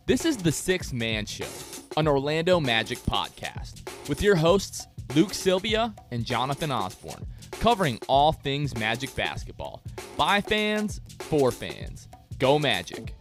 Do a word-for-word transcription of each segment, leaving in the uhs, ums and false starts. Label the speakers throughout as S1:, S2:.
S1: This is the Sixth Man Show, an Orlando Magic podcast, with your hosts Luke Sylvia and Jonathan Osborne, covering all things Magic basketball. By fans, for fans. Go Magic.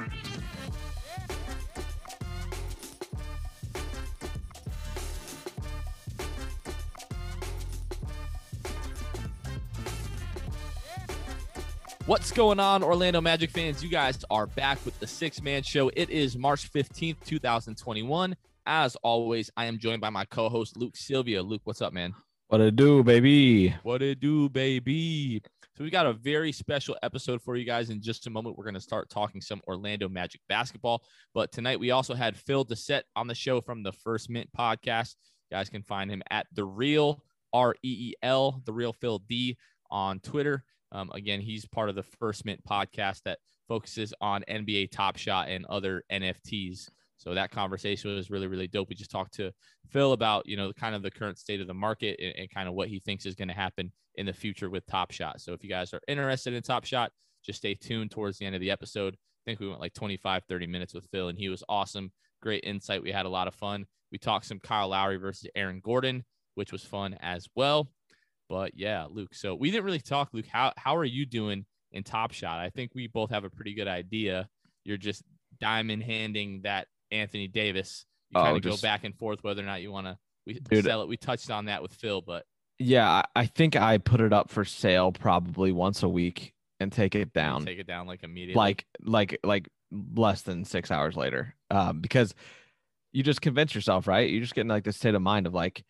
S1: What's going on, Orlando Magic fans? You guys are back with the Sixth Man Show. It is March fifteenth, twenty twenty-one. As always, I am joined by my co-host, Luke Sylvia. Luke, what's up, man?
S2: What it do, baby?
S1: What it do, baby? So we got a very special episode for you guys. In just a moment, we're going to start talking some Orlando Magic basketball. But tonight, we also had Phil Dissett on the show from the First Mint podcast. You guys can find him at The Real, R E E L, The Real Phil D on Twitter. Um, again, he's part of the First Mint podcast that focuses on N B A Top Shot and other N F Ts. So that conversation was really, really dope. We just talked to Phil about, you know, kind of the current state of the market and, and kind of what he thinks is going to happen in the future with Top Shot. So if you guys are interested in Top Shot, just stay tuned towards the end of the episode. I think we went like twenty-five, thirty minutes with Phil, and he was awesome. Great insight. We had a lot of fun. We talked some Kyle Lowry versus Aaron Gordon, which was fun as well. But yeah, Luke, so we didn't really talk, Luke. How how are you doing in Top Shot? I think we both have a pretty good idea. You're just diamond handing that Anthony Davis. You kind of oh, go back and forth whether or not you want to we dude, sell it. We touched on that with Phil, but
S2: yeah, I think I put it up for sale probably once a week and take it down.
S1: Take it down like immediately.
S2: Like like like less than six hours later. Um, because you just convince yourself, right? You just get in like this state of mind of like,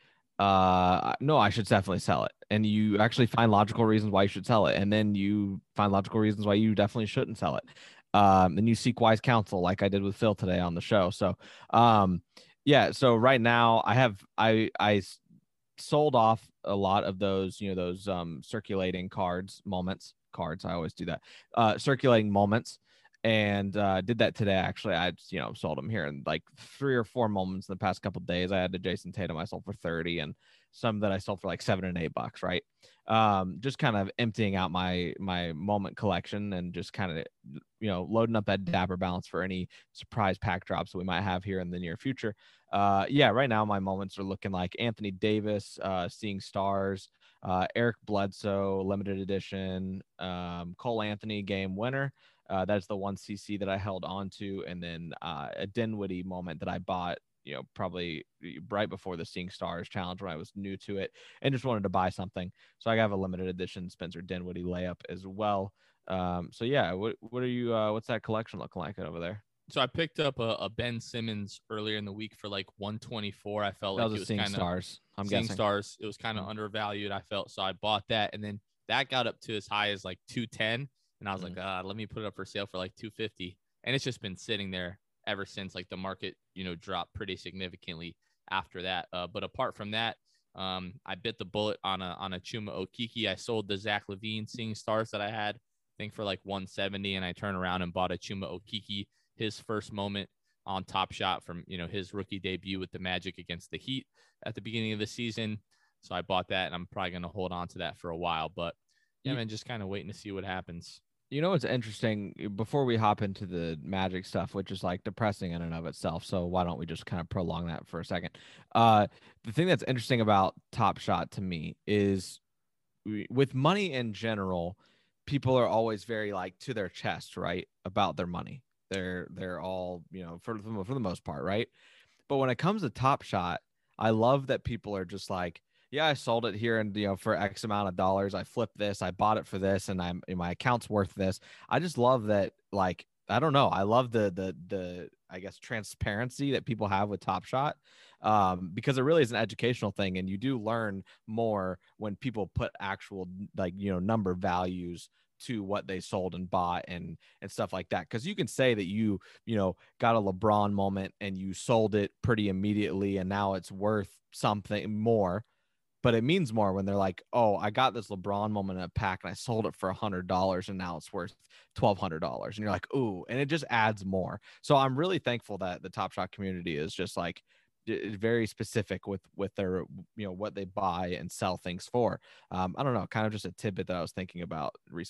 S2: uh, no, I should definitely sell it. And you actually find logical reasons why you should sell it. And then you find logical reasons why you definitely shouldn't sell it. Um, and you seek wise counsel like I did with Phil today on the show. So, um, yeah, so right now I have, I, I sold off a lot of those, you know, those, um, circulating cards, moments, cards. I always do that, uh, circulating moments. And uh, did that today. Actually, I you know sold them here in like three or four moments in the past couple of days. I had the Jason Tatum I sold for thirty, and some that I sold for like seven and eight bucks. Right, um, just kind of emptying out my my moment collection and just kind of you know loading up that Dapper balance for any surprise pack drops that we might have here in the near future. Uh, yeah, right now my moments are looking like Anthony Davis, uh, Seeing Stars, uh, Eric Bledsoe, limited edition, um, Cole Anthony game winner. Uh, that's the one C C that I held on to. And then uh, a Dinwiddie moment that I bought, you know, probably right before the Seeing Stars challenge when I was new to it and just wanted to buy something. So I have a limited edition Spencer Dinwiddie layup as well. Um, so yeah, what what are you, uh, what's that collection looking like over there?
S1: So I picked up a, a Ben Simmons earlier in the week for like one twenty-four. I felt that like was it was
S2: Seeing
S1: kind of
S2: Stars. I'm
S1: Seeing
S2: guessing.
S1: Stars. It was kind of mm-hmm. undervalued. I felt, so I bought that. And then that got up to as high as like two ten. And I was mm-hmm. like, uh, let me put it up for sale for like two fifty. And it's just been sitting there ever since. Like the market, you know, dropped pretty significantly after that. Uh, but apart from that, um, I bit the bullet on a on a Chuma Okeke. I sold the Zach LaVine Seeing Stars that I had, I think for like one seventy, and I turned around and bought a Chuma Okeke, his first moment on Top Shot from you know his rookie debut with the Magic against the Heat at the beginning of the season. So I bought that, and I'm probably going to hold on to that for a while. But yeah, man, just kind of waiting to see what happens.
S2: You know what's interesting, before we hop into the Magic stuff, which is like depressing in and of itself, so why don't we just kind of prolong that for a second? Uh, the thing that's interesting about Top Shot to me is with money in general, people are always very like to their chest, right, about their money. They're they're all, you know, for the, for the most part, right? But when it comes to Top Shot, I love that people are just like, yeah, I sold it here and, you know, for X amount of dollars, I flipped this, I bought it for this, and I'm my account's worth this. I just love that. Like, I don't know. I love the, the, the, I guess, transparency that people have with Top Shot, um, because it really is an educational thing. And you do learn more when people put actual, like, you know, number values to what they sold and bought and, and stuff like that. Cause you can say that you, you know, got a LeBron moment and you sold it pretty immediately and now it's worth something more. But it means more when they're like, oh, I got this LeBron moment in a pack and I sold it for one hundred dollars and now it's worth twelve hundred dollars. And you're like, ooh, and it just adds more. So I'm really thankful that the Top Shot community is just like very specific with, with their, you know, what they buy and sell things for. Um, I don't know, kind of just a tidbit that I was thinking about recently.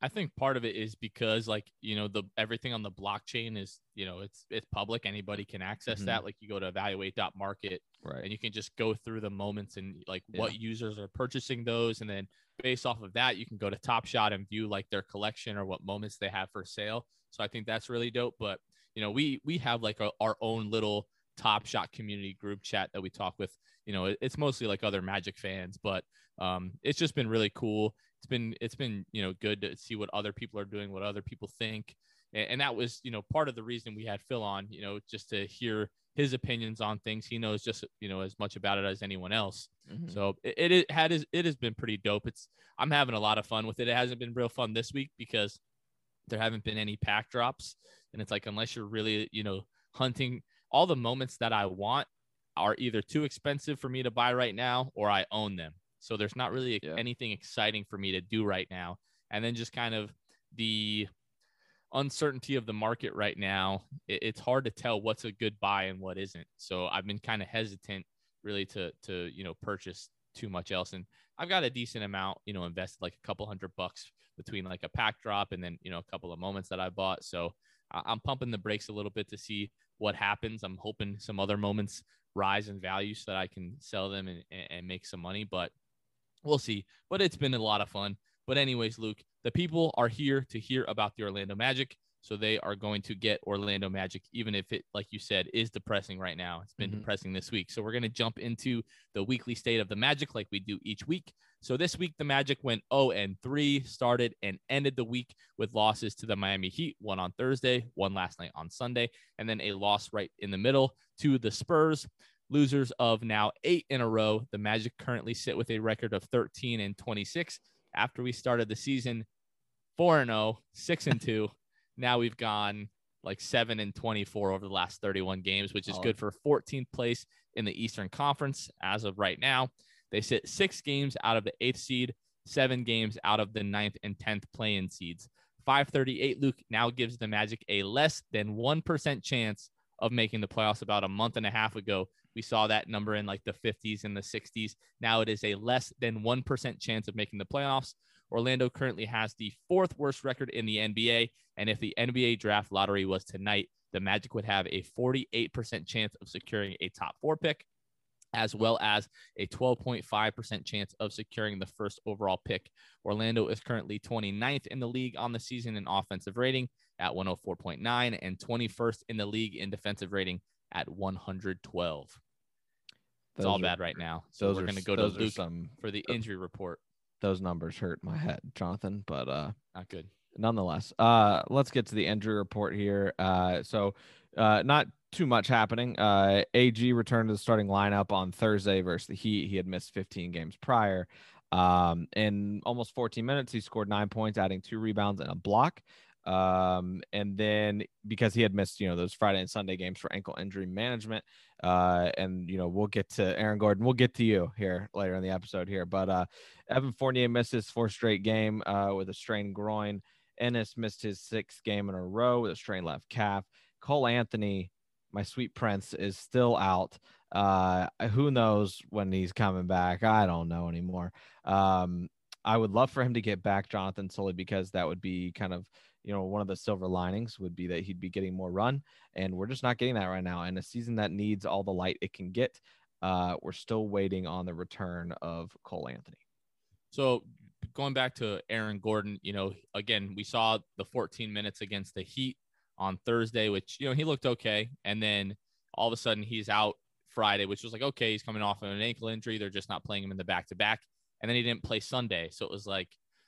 S1: I think part of it is because, like, you know, the everything on the blockchain is, you know, it's it's public. Anybody can access
S2: Mhm.
S1: that. Like, you go to evaluate dot market
S2: Right.
S1: and you can just go through the moments and like
S2: Yeah.
S1: what users are purchasing those. And then based off of that, you can go to Top Shot and view like their collection or what moments they have for sale. So I think that's really dope. But, you know, we we have like a, our own little Top Shot community group chat that we talk with. You know, it, it's mostly like other Magic fans, but um, it's just been really cool. It's been it's been you know good to see what other people are doing, what other people think, and, and that was you know part of the reason we had Phil on, you know, just to hear his opinions on things. He knows just you know as much about it as anyone else.
S2: Mhm.
S1: So it, it had it has been pretty dope. It's I'm having a lot of fun with it. It hasn't been real fun this week because there haven't been any pack drops, and it's like unless you're really you know hunting, all the moments that I want are either too expensive for me to buy right now or I own them. So there's not really
S2: Yeah.
S1: anything exciting for me to do right now. And then just kind of the uncertainty of the market right now, it, it's hard to tell what's a good buy and what isn't. So I've been kind of hesitant really to, to, you know, purchase too much else. And I've got a decent amount, you know, invested like a couple hundred bucks between like a pack drop and then, you know, a couple of moments that I bought. So I'm pumping the brakes a little bit to see what happens. I'm hoping some other moments rise in value so that I can sell them and, and make some money, but we'll see. But it's been a lot of fun. But anyways, Luke, the people are here to hear about the Orlando Magic. So they are going to get Orlando Magic, even if it, like you said, is depressing right now. It's been mm-hmm. depressing this week. So we're going to jump into the weekly state of the Magic like we do each week. So this week, the Magic went oh and three, started and ended the week with losses to the Miami Heat, one on Thursday, one last night on Sunday, and then a loss right in the middle to the Spurs. Losers of now eight in a row. The Magic currently sit with a record of thirteen and twenty-six. After we started the season four and oh, six and two. Now we've gone like seven and twenty-four over the last thirty-one games, which is good for fourteenth place in the Eastern Conference as of right now. They sit six games out of the eighth seed, seven games out of the ninth and tenth play-in seeds. five thirty-eight, Luke, now gives the Magic a less than one percent chance of making the playoffs. About a month and a half ago, we saw that number in like the fifties and the sixties. Now it is a less than one percent chance of making the playoffs. Orlando currently has the fourth worst record in the N B A. And if the N B A draft lottery was tonight, the Magic would have a forty-eight percent chance of securing a top four pick, as well as a twelve point five percent chance of securing the first overall pick. Orlando is currently twenty-ninth in the league on the season in offensive rating at one oh four point nine and twenty-first in the league in defensive rating at one hundred twelve. It's
S2: those
S1: all
S2: are,
S1: bad right now. So we're going to go to Luke some, for the injury report.
S2: Those numbers hurt my head, Jonathan, but uh,
S1: not good.
S2: Nonetheless, uh, let's get to the injury report here. Uh, so uh, not too much happening. Uh, A G returned to the starting lineup on Thursday versus the Heat. He had missed fifteen games prior. Um, in almost fourteen minutes, he scored nine points, adding two rebounds and a block. Um, and then because he had missed, you know, those Friday and Sunday games for ankle injury management, uh, and, you know, we'll get to Aaron Gordon. We'll get to you here later in the episode here, but, uh, Evan Fournier missed his fourth straight game, uh, with a strained groin. Ennis missed his sixth game in a row with a strained left calf. Cole Anthony, my sweet prince, is still out. Uh, who knows when he's coming back? I don't know anymore. Um, I would love for him to get back, Jonathan, solely because that would be kind of, you know, one of the silver linings would be that he'd be getting more run, and we're just not getting that right now. And a season that needs all the light it can get, uh, we're still waiting on the return of Cole Anthony.
S1: So going back to Aaron Gordon, you know, again, we saw the fourteen minutes against the Heat on Thursday, which, you know, he looked okay. And then all of a sudden he's out Friday, which was like, okay, he's coming off of an ankle injury. They're just not playing him in the back-to-back. And then he didn't play Sunday. So it was like,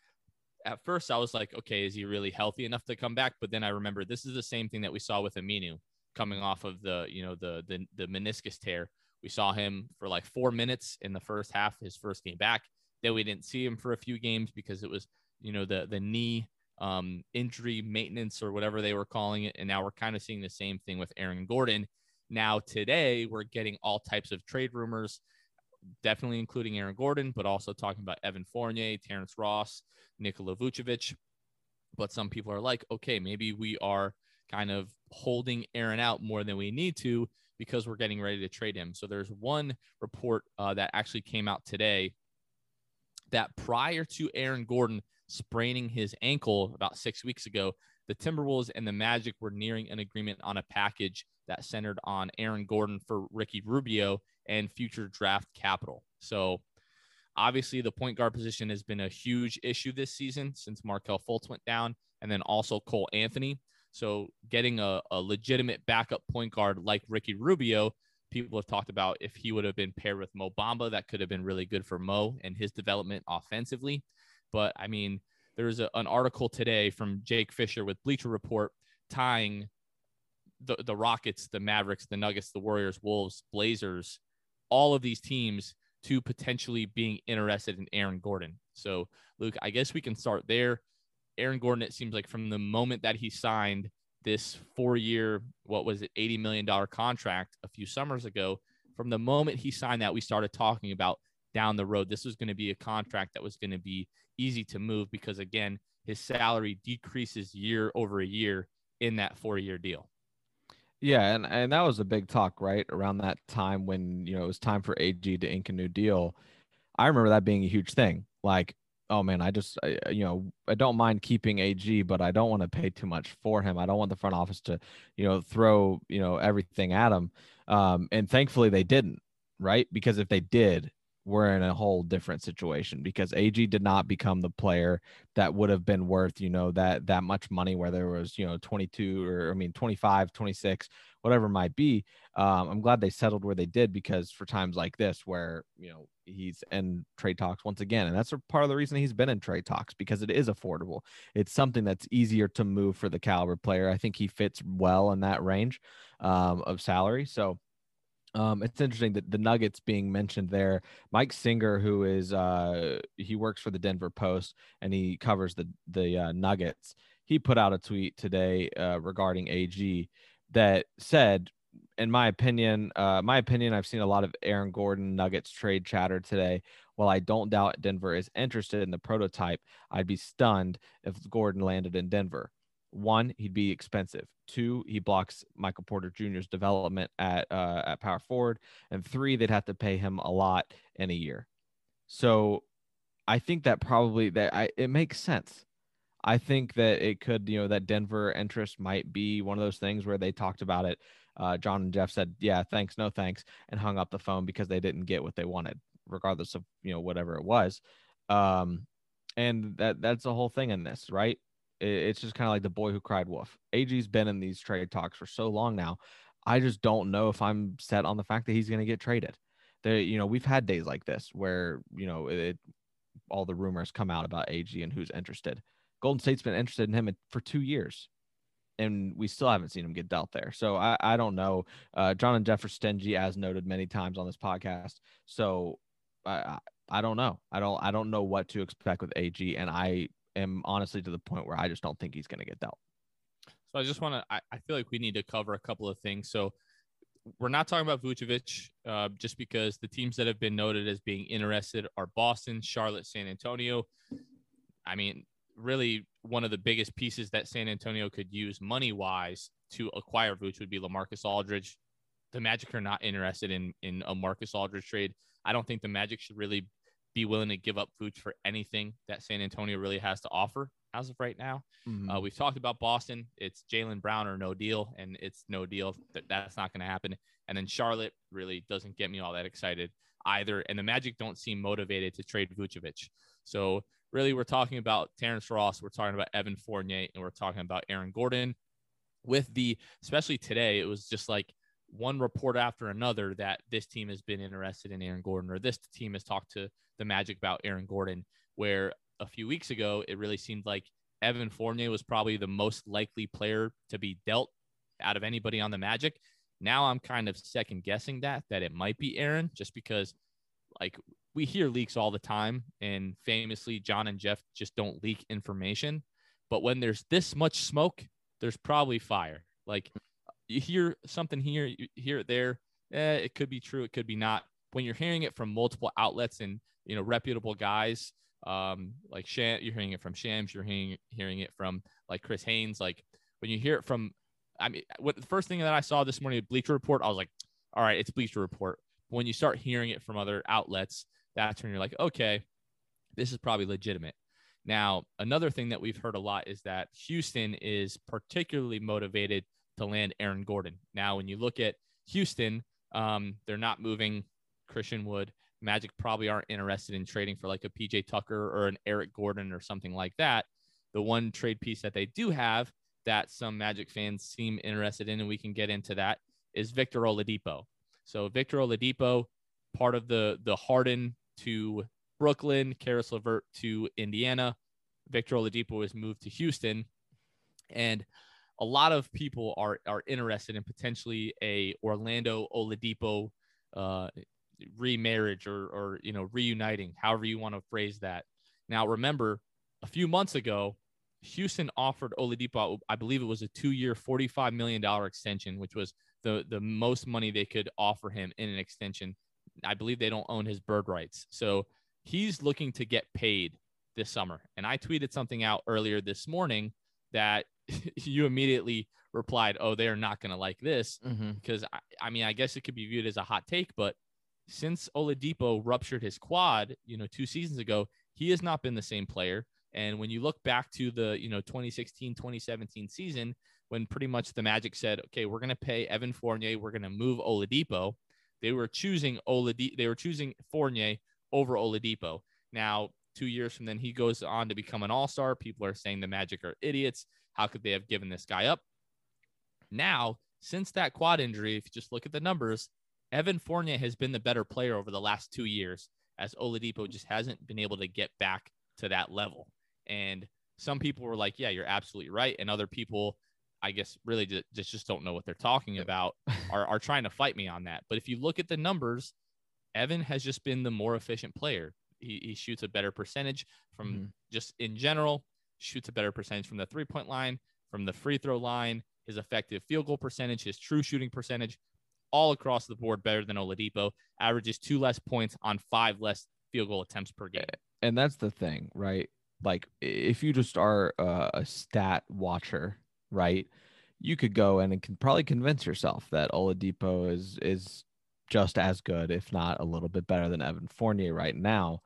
S1: at first I was like, okay, is he really healthy enough to come back? But then I remember this is the same thing that we saw with Aminu coming off of the, you know, the, the, the meniscus tear. We saw him for like four minutes in the first half, his first game back. Then we didn't see him for a few games because it was, you know, the, the knee um, injury maintenance or whatever they were calling it. And now we're kind of seeing the same thing with Aaron Gordon. Now today we're getting all types of trade rumors, definitely including Aaron Gordon, but also talking about Evan Fournier, Terrence Ross, Nikola Vucevic. But some people are like, okay, maybe we are kind of holding Aaron out more than we need to because we're getting ready to trade him. So there's one report uh, that actually came out today that prior to Aaron Gordon spraining his ankle about six weeks ago, the Timberwolves and the Magic were nearing an agreement on a package that centered on Aaron Gordon for Ricky Rubio and future draft capital. So obviously the point guard position has been a huge issue this season since Markelle Fultz went down, and then also Cole Anthony. So getting a, a legitimate backup point guard like Ricky Rubio, people have talked about if he would have been paired with Mo Bamba, that could have been really good for Mo and his development offensively. But I mean, there's a, an article today from Jake Fisher with Bleacher Report tying the, the Rockets, the Mavericks, the Nuggets, the Warriors, Wolves, Blazers, all of these teams to potentially being interested in Aaron Gordon. So, Luke, I guess we can start there. Aaron Gordon, it seems like from the moment that he signed this four-year, what was it, eighty million dollars contract a few summers ago, from the moment he signed that, we started talking about down the road, this was going to be a contract that was going to be easy to move because, again, his salary decreases year over year in that four-year deal.
S2: Yeah, and, and that was a big talk, right, around that time when, you know, it was time for A G to ink a new deal. I remember that being a huge thing. Like, oh, man, I just, I, you know, I don't mind keeping A G, but I don't want to pay too much for him. I don't want the front office to, you know, throw, you know, everything at him. Um, and thankfully they didn't, right? Because if they did, we're in a whole different situation because A G did not become the player that would have been worth, you know, that, that much money where there was, you know, twenty-two or I mean, twenty-five, twenty-six, whatever it might be. Um, I'm glad they settled where they did because for times like this where, you know, he's in trade talks once again. And that's a part of the reason he's been in trade talks because it is affordable. It's something that's easier to move for the caliber player. I think he fits well in that range um, of salary. So, Um, it's interesting that the Nuggets being mentioned there. Mike Singer, who is uh, he works for the Denver Post and he covers the the uh, Nuggets. He put out a tweet today uh, regarding A G that said, in my opinion, uh, my opinion, I've seen a lot of Aaron Gordon Nuggets trade chatter today. While I don't doubt Denver is interested in the prototype, I'd be stunned if Gordon landed in Denver. One, he'd be expensive. Two, he blocks Michael Porter Junior's development at uh, at power forward. And three, they'd have to pay him a lot in a year. So I think that probably that I, it makes sense. I think that it could, you know, that Denver interest might be one of those things where they talked about it. Uh, John and Jeff said, yeah, thanks, no thanks, and hung up the phone because they didn't get what they wanted, regardless of, you know, whatever it was. Um, and that that's the whole thing in this, right? It's just kind of like the boy who cried wolf. A G's been in these trade talks for so long now. I just don't know if I'm set on the fact that he's going to get traded. There, you know, we've had days like this where, you know, it, all the rumors come out about A G and who's interested. Golden State's been interested in him for two years, and we still haven't seen him get dealt there. So I, I don't know. Uh, John and Jeff are stingy, as noted many times on this podcast. So I, I don't know. I don't I don't know what to expect with A G, and I am honestly to the point where I just don't think he's going to get dealt.
S1: So I just want to, I, I feel like we need to cover a couple of things. So we're not talking about Vucevic uh, just because the teams that have been noted as being interested are Boston, Charlotte, San Antonio. I mean, really one of the biggest pieces that San Antonio could use money-wise to acquire Vuce would be LaMarcus Aldridge. The Magic are not interested in, in a Marcus Aldridge trade. I don't think the Magic should really be willing to give up Vooch for anything that San Antonio really has to offer as of right now. Mm-hmm. Uh, we've talked about Boston. It's Jaylen Brown or no deal, and it's no deal. That That's not going to happen. And then Charlotte really doesn't get me all that excited either. And the Magic don't seem motivated to trade Vucevic. So really we're talking about Terrence Ross, we're talking about Evan Fournier, and we're talking about Aaron Gordon. With the, especially today, it was just like one report after another that this team has been interested in Aaron Gordon, or this team has talked to the Magic about Aaron Gordon, where a few weeks ago, it really seemed like Evan Fournier was probably the most likely player to be dealt out of anybody on the Magic. Now I'm kind of second guessing that, that it might be Aaron, just because like we hear leaks all the time, and famously John and Jeff just don't leak information. But when there's this much smoke, there's probably fire. Like you hear something here, you hear it there. Eh, it could be true. It could be not. When you're hearing it from multiple outlets and, you know, reputable guys, um, like Sham, you're hearing it from Shams, you're hearing, hearing it from like Chris Haynes. Like when you hear it from, I mean, what the first thing that I saw this morning at Bleacher Report, I was like, all right, it's Bleacher Report. When you start hearing it from other outlets, that's when you're like, okay, this is probably legitimate. Now, another thing that we've heard a lot is that Houston is particularly motivated to land Aaron Gordon. Now, when you look at Houston, um, they're not moving Christian Wood. Magic probably aren't interested in trading for like a P J Tucker or an Eric Gordon or something like that. The one trade piece that they do have that some Magic fans seem interested in, and we can get into that, is Victor Oladipo. So Victor Oladipo, part of the the Harden to Brooklyn, Karis LeVert to Indiana. Victor Oladipo has moved to Houston, and a lot of people are are interested in potentially a Orlando Oladipo uh, remarriage or or you know reuniting, however you want to phrase that. Now, remember, a few months ago, Houston offered Oladipo, I believe it was a two-year, forty-five million dollars extension, which was the the most money they could offer him in an extension. I believe they don't own his bird rights, so he's looking to get paid this summer. And I tweeted something out earlier this morning that you immediately replied, oh, they're not going to like this.
S2: Mm-hmm.
S1: Because, I, I mean, I guess it could be viewed as a hot take, but since Oladipo ruptured his quad, you know, two seasons ago, he has not been the same player. And when you look back to the, you know, twenty sixteen, twenty seventeen season, when pretty much the Magic said, okay, we're going to pay Evan Fournier, we're going to move Oladipo, they were choosing Oladipo, they were choosing Fournier over Oladipo. Now, two years from then, he goes on to become an all-star. People are saying the Magic are idiots. How could they have given this guy up? Now, since that quad injury, if you just look at the numbers, Evan Fournier has been the better player over the last two years, as Oladipo just hasn't been able to get back to that level. And some people were like, yeah, you're absolutely right. And other people, I guess, really just, just don't know what they're talking about, are, are trying to fight me on that. But if you look at the numbers, Evan has just been the more efficient player. He, he shoots a better percentage from mm-hmm. just in general, shoots a better percentage from the three-point line, from the free throw line, his effective field goal percentage, his true shooting percentage, all across the board better than Oladipo, averages two less points on five less field goal attempts per game.
S2: And that's the thing, right? Like, if you just are uh, a stat watcher, right, you could go and can probably convince yourself that Oladipo is is just as good, if not a little bit better than Evan Fournier right now,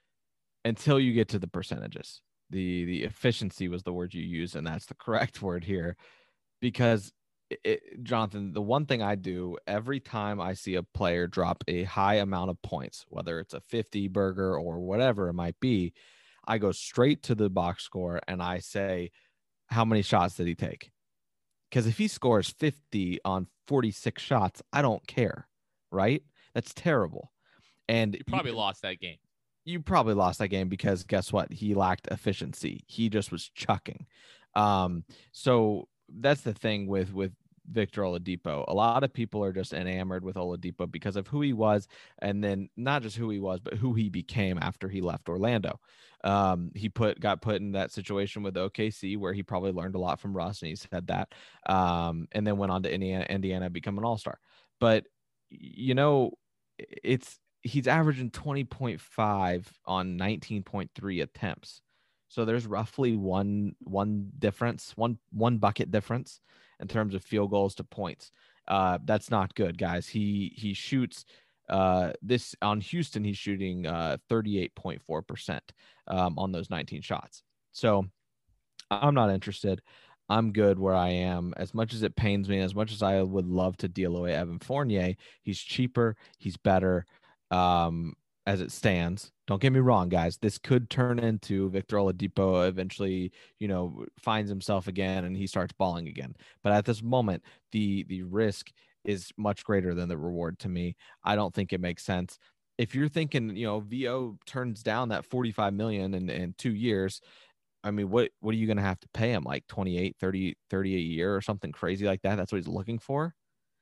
S2: until you get to the percentages. The the efficiency was the word you used, and that's the correct word here. Because, it, Jonathan, the one thing I do every time I see a player drop a high amount of points, whether it's a fifty burger or whatever it might be, I go straight to the box score and I say, how many shots did he take? Because if he scores fifty on forty-six shots, I don't care. Right? That's terrible. And
S1: you probably
S2: you,
S1: lost that game.
S2: You probably lost that game because guess what? He lacked efficiency. He just was chucking. Um, so that's the thing with, with Victor Oladipo. A lot of people are just enamored with Oladipo because of who he was. And then not just who he was, but who he became after he left Orlando. Um, he put, got put in that situation with O K C where he probably learned a lot from Russ, and he said that, um, and then went on to Indiana, Indiana, become an all-star. But you know, it's he's averaging twenty point five on nineteen point three attempts. So there's roughly one one difference, one one bucket difference in terms of field goals to points. Uh, that's not good, guys. He he shoots uh, this on Houston. He's shooting uh, thirty-eight point four percent um, on those nineteen shots. So I'm not interested. I'm good where I am. As much as it pains me, as much as I would love to deal away Evan Fournier, he's cheaper, he's better um, as it stands. Don't get me wrong, guys. This could turn into Victor Oladipo eventually, you know, finds himself again and he starts balling again. But at this moment, the the risk is much greater than the reward to me. I don't think it makes sense. If you're thinking, you know, V O turns down that forty-five million in, in two years, I mean, what, what are you going to have to pay him? Like twenty-eight, thirty, thirty a year or something crazy like that? That's what he's looking for.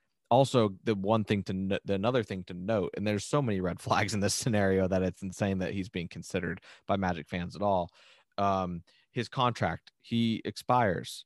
S2: Also, the one thing to no- the another thing to note, and there's so many red flags in this scenario that it's insane that he's being considered by Magic fans at all. Um, his contract, he expires.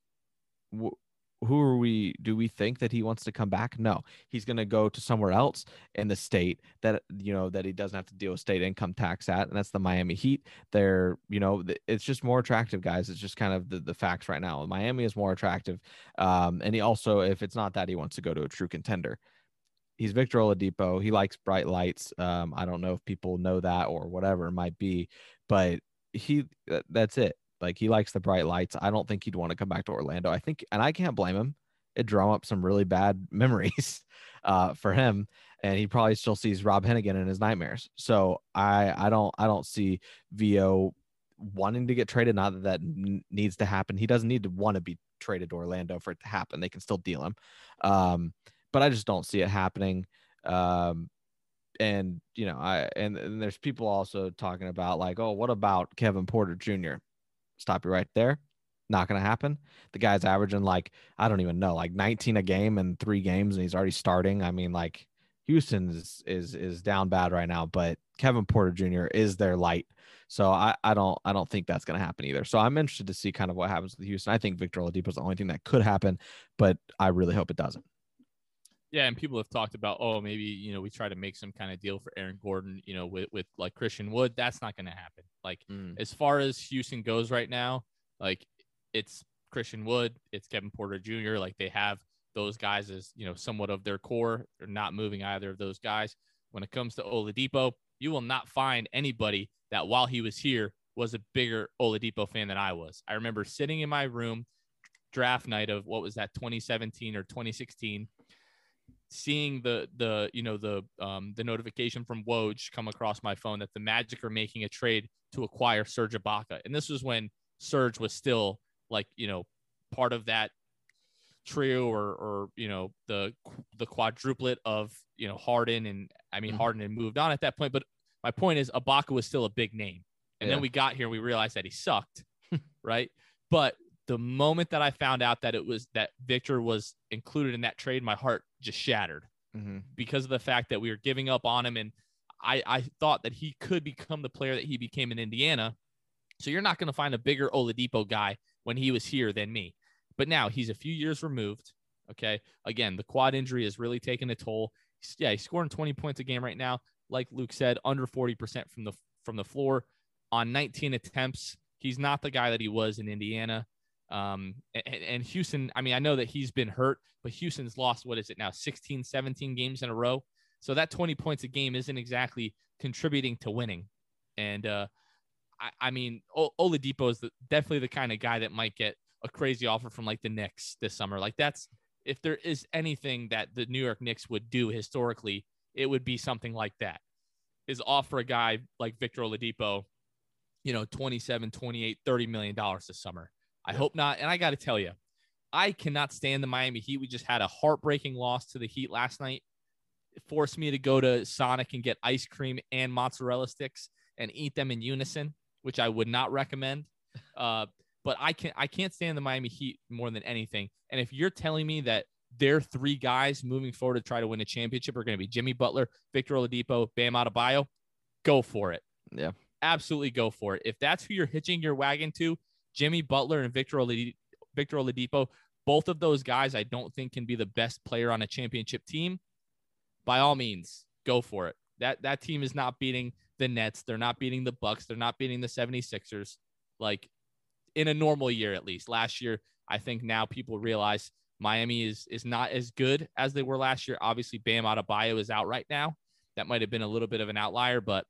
S2: W- who are we? Do we think that he wants to come back? No, he's going to go to somewhere else in the state that, you know, that he doesn't have to deal with state income tax at. And that's the Miami Heat. They're, you know, it's just more attractive, guys. It's just kind of the, the facts right now. Miami is more attractive. Um, and he also, if it's not that, he wants to go to a true contender. he's Victor Oladipo. He likes bright lights. Um, I don't know if people know that or whatever it might be, but he that's it. Like he likes the bright lights. I don't think he'd want to come back to Orlando. I think, and I can't blame him. It draw up some really bad memories uh, for him, and he probably still sees Rob Hennigan in his nightmares. So I I don't I don't see Vio wanting to get traded. Not that that n- needs to happen. He doesn't need to want to be traded to Orlando for it to happen. They can still deal him. Um, but I just don't see it happening. Um, and you know, I and, and there's people also talking about like, oh, what about Kevin Porter Junior? Stop you right there. Not gonna happen. The guy's averaging like I don't even know, like nineteen a game in three games, and he's already starting. I mean, like Houston is is is down bad right now, but Kevin Porter Junior is their light. So I, I don't I don't think that's gonna happen either. So I'm interested to see kind of what happens with Houston. I think Victor Oladipo is the only thing that could happen, but I really hope it doesn't.
S1: Yeah, and people have talked about, oh, maybe, you know, we try to make some kind of deal for Aaron Gordon, you know, with, with like Christian Wood. That's not going to happen. Like, mm. as far as Houston goes right now, like, it's Christian Wood, it's Kevin Porter Junior Like, they have those guys as, you know, somewhat of their core. They're not moving either of those guys. When it comes to Oladipo, you will not find anybody that while he was here was a bigger Oladipo fan than I was. I remember sitting in my room draft night of what was that, twenty seventeen or twenty sixteen, seeing the the you know the um the notification from Woj come across my phone that the Magic are making a trade to acquire Serge Ibaka. And this was when Serge was still like, you know, part of that trio or or you know the the quadruplet of, you know, Harden. And I mean, mm-hmm. Harden had moved on at that point, but my point is Ibaka was still a big name. And yeah. then we got here and we realized that he sucked, right? But the moment that I found out that it was that Victor was included in that trade, my heart just shattered mm-hmm. because of the fact that we were giving up on him. And I, I thought that he could become the player that he became in Indiana. So you're not going to find a bigger Oladipo guy when he was here than me. But now he's a few years removed. Okay. Again, the quad injury has really taken a toll. He's, yeah, he's scoring twenty points a game right now. Like Luke said, under forty percent from the, from the floor on nineteen attempts. He's not the guy that he was in Indiana. Um, and, and Houston, I mean, I know that he's been hurt, but Houston's lost, what is it now, sixteen, seventeen games in a row. So that twenty points a game isn't exactly contributing to winning. And uh, I, I mean, o- Oladipo is the, definitely the kind of guy that might get a crazy offer from like the Knicks this summer. Like that's, if there is anything that the New York Knicks would do historically, it would be something like that, is offer a guy like Victor Oladipo, you know, twenty-seven, twenty-eight, thirty million dollars this summer. I yeah. hope not. And I got to tell you, I cannot stand the Miami Heat. We just had a heartbreaking loss to the Heat last night. It forced me to go to Sonic and get ice cream and mozzarella sticks and eat them in unison, which I would not recommend. Uh, but I can't, I can't stand the Miami Heat more than anything. And if you're telling me that their three guys moving forward to try to win a championship are going to be Jimmy Butler, Victor Oladipo, Bam Adebayo, go for it.
S2: Yeah,
S1: absolutely go for it. If that's who you're hitching your wagon to, Jimmy Butler and Victor Oladipo, Victor Oladipo, both of those guys I don't think can be the best player on a championship team. By all means, go for it. That that team is not beating the Nets. They're not beating the Bucks. They're not beating the seventy-sixers. Like in a normal year, at least. Last year, I think now people realize Miami is is not as good as they were last year. Obviously, Bam Adebayo is out right now. That might have been a little bit of an outlier, but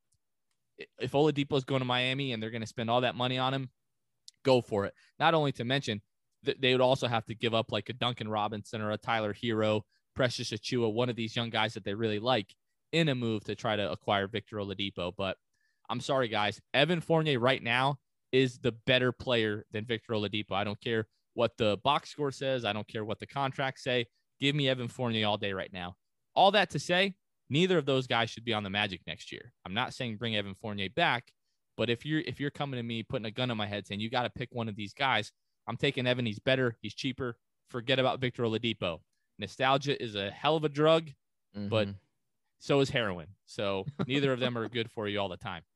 S1: if Oladipo is going to Miami and they're going to spend all that money on him, go for it. Not only to mention that they would also have to give up like a Duncan Robinson or a Tyler Hero, Precious Achiuwa, one of these young guys that they really like, in a move to try to acquire Victor Oladipo. But I'm sorry, guys. Evan Fournier right now is the better player than Victor Oladipo. I don't care what the box score says. I don't care what the contracts say. Give me Evan Fournier all day right now. All that to say, neither of those guys should be on the Magic next year. I'm not saying bring Evan Fournier back, but if you're if you're coming to me putting a gun on my head saying you got to pick one of these guys, I'm taking Evan. He's better. He's cheaper. Forget about Victor Oladipo. Nostalgia is a hell of a drug, mm-hmm. but so is heroin. So neither of them are good for you all the time.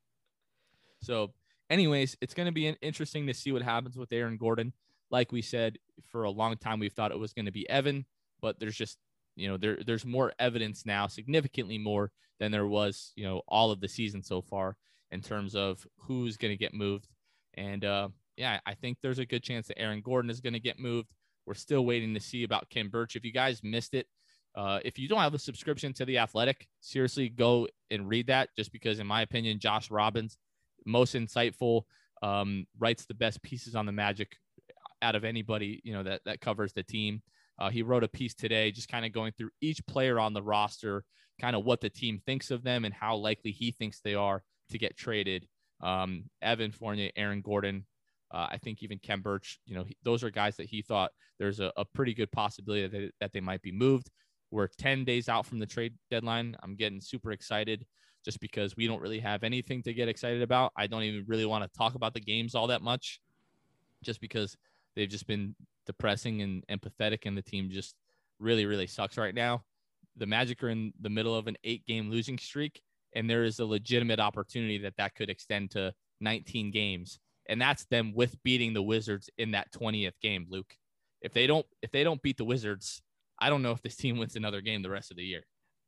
S1: So anyways, it's going to be interesting to see what happens with Aaron Gordon. Like we said, for a long time, we've thought it was going to be Evan, but there's just, you know, there there's more evidence now, significantly more than there was, you know, all of the season so far in terms of who's going to get moved. And uh, yeah, I think there's a good chance that Aaron Gordon is going to get moved. We're still waiting to see about Khem Birch. If you guys missed it, Uh, if you don't have a subscription to The Athletic, seriously, go and read that, just because, in my opinion, Josh Robbins, most insightful, um, writes the best pieces on the Magic out of anybody, you know, that, that covers the team. Uh, he wrote a piece today just kind of going through each player on the roster, kind of what the team thinks of them and how likely he thinks they are to get traded. Um, Evan Fournier, Aaron Gordon, uh, I think even Khem Birch, you know, he, those are guys that he thought there's a, a pretty good possibility that they, that they might be moved. We're ten days out from the trade deadline. I'm getting super excited just because we don't really have anything to get excited about. I don't even really want to talk about the games all that much, just because they've just been depressing and, and pathetic, and the team just really, really sucks right now. The Magic are in the middle of an eight-game losing streak, and there is a legitimate opportunity that that could extend to nineteen games, and that's them with beating the Wizards in that twentieth game, Luke. If they don't, if they don't beat the Wizards, I don't know if this team wins another game the rest of the year.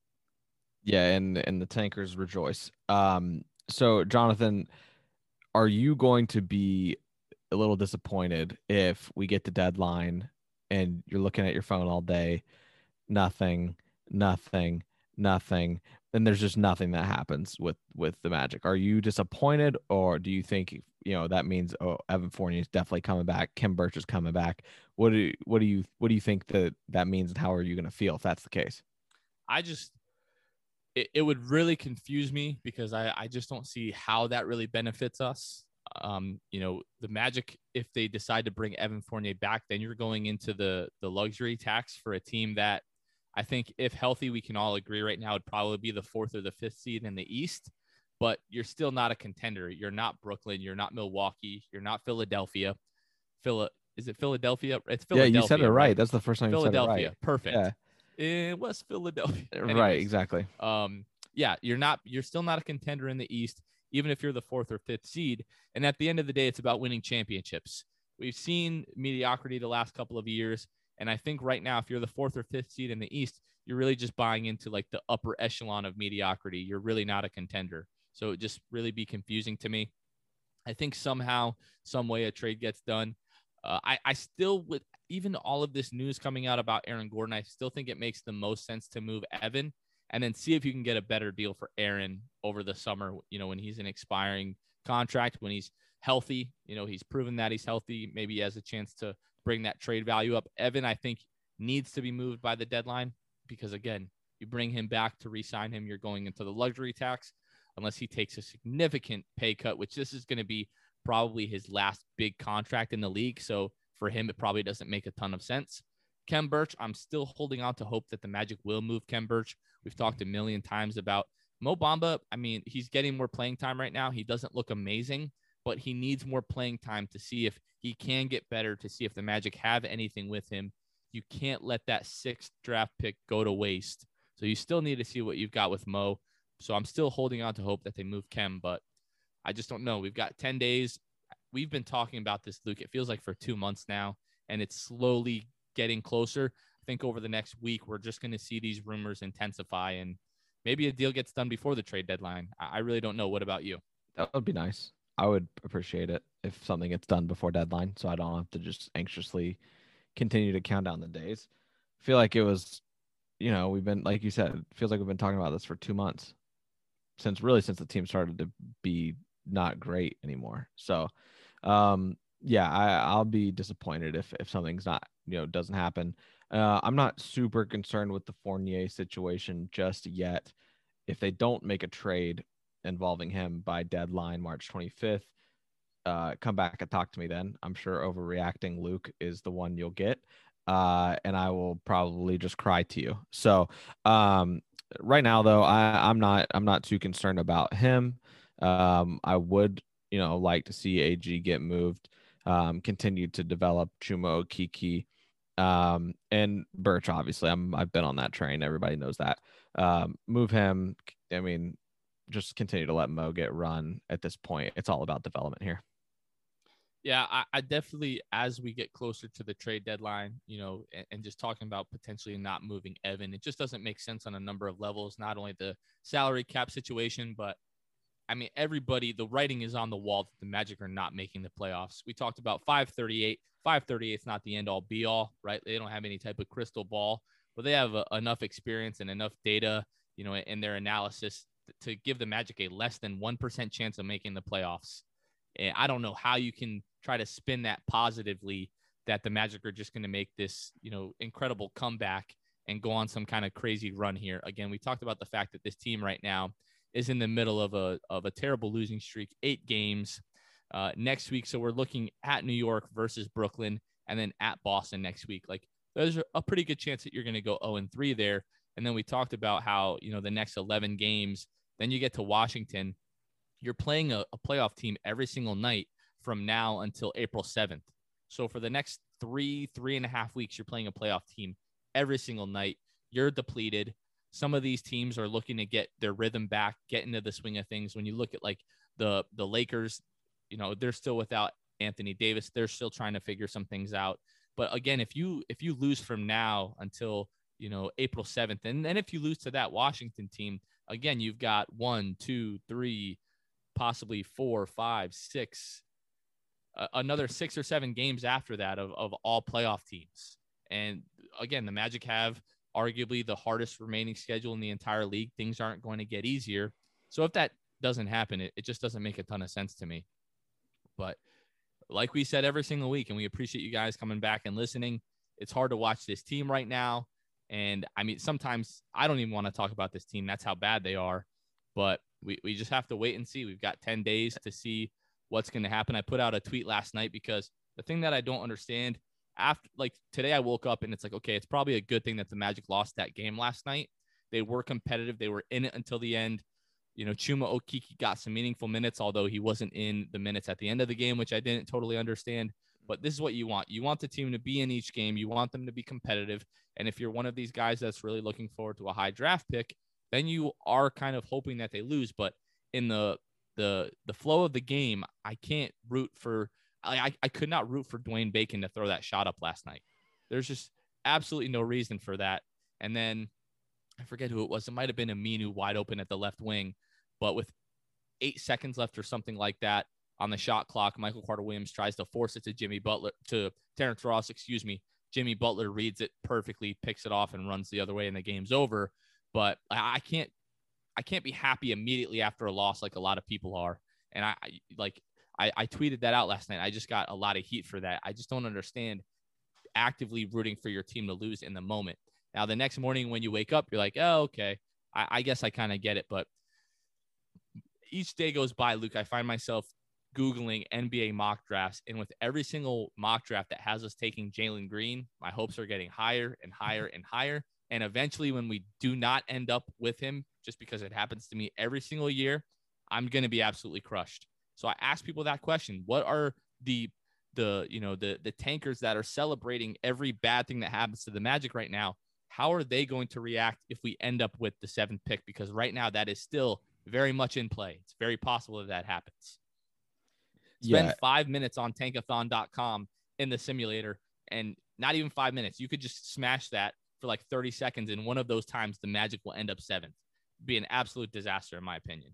S2: Yeah, and and the tankers rejoice. Um, so Jonathan, are you going to be a little disappointed if we get the deadline and you're looking at your phone all day, nothing, nothing, nothing, and there's just nothing that happens with with the Magic? Are you disappointed, or do you think, you know, that means, oh, Evan Fournier is definitely coming back, Khem Birch is coming back? What do you, what do you what do you think that that means, and how are you going to feel if that's the case?
S1: I just it, it would really confuse me, because I I just don't see how that really benefits us. Um, you know, the Magic, if they decide to bring Evan Fournier back, then you're going into the the luxury tax for a team that I think, if healthy, we can all agree right now would probably be the fourth or the fifth seed in the East. But you're still not a contender. You're not Brooklyn. You're not Milwaukee. You're not Philadelphia. Phila, is it Philadelphia? It's Philadelphia.
S2: Yeah, you said it right.
S1: right?
S2: That's the first time you said it
S1: Philadelphia.
S2: right.
S1: Perfect.
S2: Yeah.
S1: In West Philadelphia.
S2: Right,
S1: Anyways,
S2: exactly.
S1: Um, yeah, you're not. You're still not a contender in the East, even if you're the fourth or fifth seed. And at the end of the day, it's about winning championships. We've seen mediocrity the last couple of years, and I think right now, if you're the fourth or fifth seed in the East, you're really just buying into like the upper echelon of mediocrity. You're really not a contender. So it would just really be confusing to me. I think somehow, some way a trade gets done. Uh, I, I still, with even all of this news coming out about Aaron Gordon, I still think it makes the most sense to move Evan and then see if you can get a better deal for Aaron over the summer, you know, when he's an expiring contract, when he's healthy. You know, he's proven that he's healthy. Maybe he has a chance to bring that trade value up. Evan, I think, needs to be moved by the deadline, because, again, you bring him back to re-sign him, you're going into the luxury tax, unless he takes a significant pay cut, which this is going to be probably his last big contract in the league. So for him, it probably doesn't make a ton of sense. Khem Birch, I'm still holding out to hope that the Magic will move Khem Birch. We've talked a million times about Mo Bamba. I mean, he's getting more playing time right now. He doesn't look amazing, but he needs more playing time to see if he can get better, to see if the Magic have anything with him. You can't let that sixth draft pick go to waste. So you still need to see what you've got with Mo. So I'm still holding on to hope that they move Khem, but I just don't know. We've got ten days. We've been talking about this, Luke. It feels like for two months now, and it's slowly getting closer. I think over the next week, we're just going to see these rumors intensify, and maybe a deal gets done before the trade deadline. I really don't know. What about you?
S2: That would be nice. I would appreciate it if something gets done before deadline, so I don't have to just anxiously continue to count down the days. I feel like it was, you know, we've been, like you said, it feels like we've been talking about this for two months since really since the team started to be not great anymore. So, um, yeah, I, I'll be disappointed if, if something's not, you know, doesn't happen. Uh, I'm not super concerned with the Fournier situation just yet. If they don't make a trade involving him by deadline March twenty-fifth, uh, come back and talk to me then. I'm sure overreacting Luke is the one you'll get. Uh, and I will probably just cry to you. So, um, right now though, I, I'm not, I'm not too concerned about him. Um, I would, you know, like to see A G get moved, um, continue to develop Chumo, Kiki, um, and Birch. Obviously, I'm, I've been on that train. Everybody knows that. Um, move him. I mean, just continue to let Mo get run at this point. It's all about development here.
S1: Yeah, I, I definitely, as we get closer to the trade deadline, you know, and, and just talking about potentially not moving Evan, it just doesn't make sense on a number of levels, not only the salary cap situation, but I mean, everybody, the writing is on the wall that the Magic are not making the playoffs. We talked about five thirty-eight. five thirty-eight is not the end all be all, right? They don't have any type of crystal ball, but they have uh, enough experience and enough data, you know, in their analysis to give the Magic a less than one percent chance of making the playoffs. And I don't know how you can try to spin that positively, that the Magic are just going to make this, you know, incredible comeback and go on some kind of crazy run here. Again, we talked about the fact that this team right now is in the middle of a of a terrible losing streak, eight games uh, next week. So we're looking at New York versus Brooklyn, and then at Boston next week. Like, there's a pretty good chance that you're going to go oh and three there. And then we talked about how, you know, the next eleven games, then you get to Washington. You're playing a, a playoff team every single night from now until April seventh. So for the next three, three and a half weeks, you're playing a playoff team every single night. You're depleted. Some of these teams are looking to get their rhythm back, get into the swing of things. When you look at like the, the Lakers, you know, they're still without Anthony Davis. They're still trying to figure some things out. But again, if you, if you lose from now until, you know, April seventh, and then if you lose to that Washington team, again, you've got one, two, three, possibly four, five, six, uh, another six or seven games after that of, of all playoff teams. And again, the Magic have arguably the hardest remaining schedule in the entire league. Things aren't going to get easier. So if that doesn't happen, it, it just doesn't make a ton of sense to me. But like we said every single week, and we appreciate you guys coming back and listening, it's hard to watch this team right now. And I mean, sometimes I don't even want to talk about this team. That's how bad they are. But we, we just have to wait and see. We've got ten days to see what's going to happen. I put out a tweet last night because the thing that I don't understand, after like today I woke up and it's like, okay, it's probably a good thing that the Magic lost that game last night. They were competitive. They were in it until the end. You know, Chuma Okeke got some meaningful minutes, although he wasn't in the minutes at the end of the game, which I didn't totally understand. But this is what you want. You want the team to be in each game. You want them to be competitive. And if you're one of these guys that's really looking forward to a high draft pick, then you are kind of hoping that they lose. But in the the the flow of the game, I can't root for I, I could not root for Dwayne Bacon to throw that shot up last night. There's just absolutely no reason for that. And then I forget who it was. It might have been Aminu wide open at the left wing, but with eight seconds left or something like that on the shot clock, Michael Carter-Williams tries to force it to Jimmy Butler, to Terrence Ross, excuse me. Jimmy Butler reads it perfectly, picks it off, and runs the other way, and the game's over. But I, I can't, I can't be happy immediately after a loss like a lot of people are. And I, I like, I, I tweeted that out last night. I just got a lot of heat for that. I just don't understand actively rooting for your team to lose in the moment. Now, the next morning when you wake up, you're like, oh, okay, I, I guess I kind of get it. But each day goes by, Luke, I find myself Googling N B A mock drafts. And with every single mock draft that has us taking Jalen Green, my hopes are getting higher and higher and higher. And eventually when we do not end up with him, just because it happens to me every single year, I'm going to be absolutely crushed. So I ask people that question. What are the, the, you know, the, the tankers that are celebrating every bad thing that happens to the Magic right now? How are they going to react if we end up with the seventh pick? Because right now that is still very much in play. It's very possible that that happens. Spend
S2: Yeah.
S1: five minutes on tankathon dot com in the simulator, and not even five minutes. You could just smash that for like thirty seconds. And one of those times the Magic will end up seventh. Be an absolute disaster, in my opinion.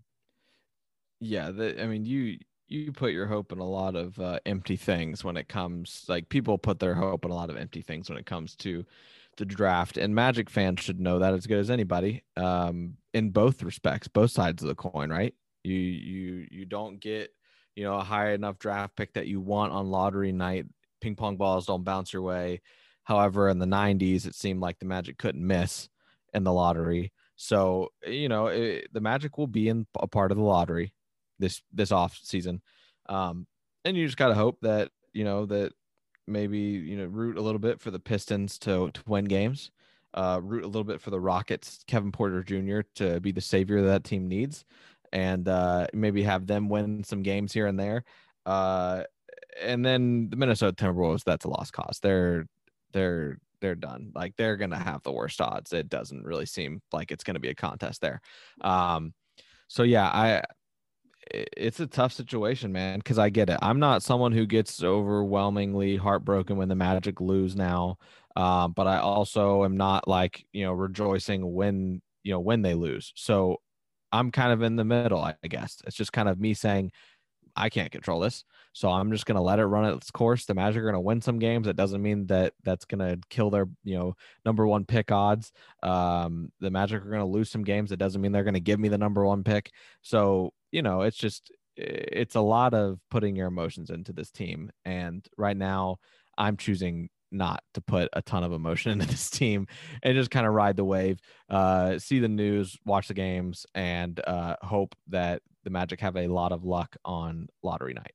S2: Yeah. The, I mean, you, you put your hope in a lot of uh, empty things when it comes, like people put their hope in a lot of empty things when it comes to the draft, and Magic fans should know that as good as anybody, um, in both respects, both sides of the coin, right? You, you, you don't get, you know, a high enough draft pick that you want on lottery night. Ping pong balls don't bounce your way. However, in the nineties, it seemed like the Magic couldn't miss in the lottery. So, you know, it, the Magic will be in a part of the lottery this, this off season. Um, and you just got to hope that, you know, that maybe, you know, root a little bit for the Pistons to, to win games, uh, root a little bit for the Rockets, Kevin Porter Junior to be the savior that team needs, and uh, maybe have them win some games here and there. Uh, and then the Minnesota Timberwolves, that's a lost cause. They're, they're, they're done. Like, they're going to have the worst odds. It doesn't really seem like it's going to be a contest there. Um, so yeah, I, it's a tough situation, man, because I get it. I'm not someone who gets overwhelmingly heartbroken when the Magic lose now. Um, but I also am not like, you know, rejoicing when, you know, when they lose. So I'm kind of in the middle, I guess. It's just kind of me saying, I can't control this. So I'm just going to let it run its course. The Magic are going to win some games. That doesn't mean that that's going to kill their, you know, number one pick odds. Um, the Magic are going to lose some games. That doesn't mean they're going to give me the number one pick. So, you know, it's just, it's a lot of putting your emotions into this team. And right now I'm choosing not to put a ton of emotion into this team and just kind of ride the wave, uh, see the news, watch the games, and uh, hope that the Magic have a lot of luck on lottery night.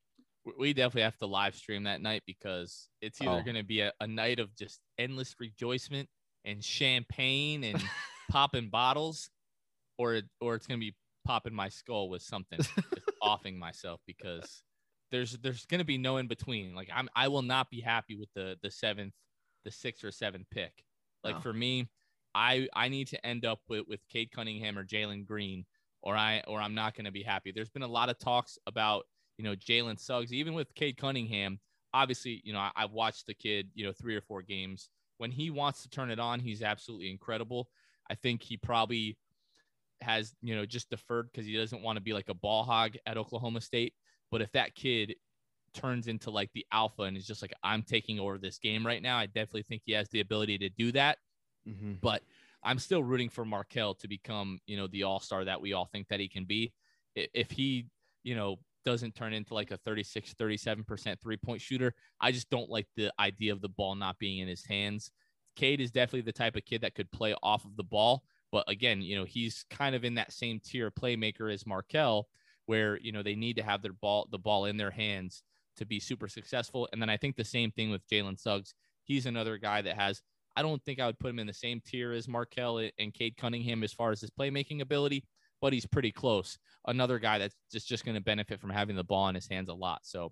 S1: We definitely have to live stream that night because it's either
S2: Oh.
S1: going to be a, a night of just endless rejoicement and champagne and popping bottles, or or it's going to be popping my skull with something, just offing myself, because there's there's going to be no in between. Like I'm I will not be happy with the the seventh, the sixth or seventh pick. Like
S2: Oh.
S1: for me, I I need to end up with with Cade Cunningham or Jalen Green, or I or I'm not going to be happy. There's been a lot of talks about, you know, Jalen Suggs, even with Cade Cunningham. Obviously, you know, I, I've watched the kid, you know, three or four games. When he wants to turn it on, he's absolutely incredible. I think he probably has, you know, just deferred because he doesn't want to be like a ball hog at Oklahoma State. But if that kid turns into like the alpha and is just like, I'm taking over this game right now, I definitely think he has the ability to do that.
S2: Mm-hmm.
S1: But I'm still rooting for Markelle to become, you know, the all-star that we all think that he can be. If he, you know, doesn't turn into like a thirty-six, thirty-seven percent three-point shooter, I just don't like the idea of the ball not being in his hands. Cade is definitely the type of kid that could play off of the ball. But again, you know, he's kind of in that same tier playmaker as Markelle, where, you know, they need to have their ball, the ball in their hands to be super successful. And then I think the same thing with Jalen Suggs. He's another guy that has, I don't think I would put him in the same tier as Markelle and Cade Cunningham as far as his playmaking ability, but he's pretty close. Another guy that's just, just going to benefit from having the ball in his hands a lot. So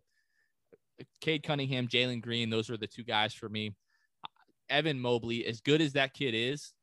S1: Cade Cunningham, Jalen Green, those are the two guys for me. Evan Mobley, as good as that kid is,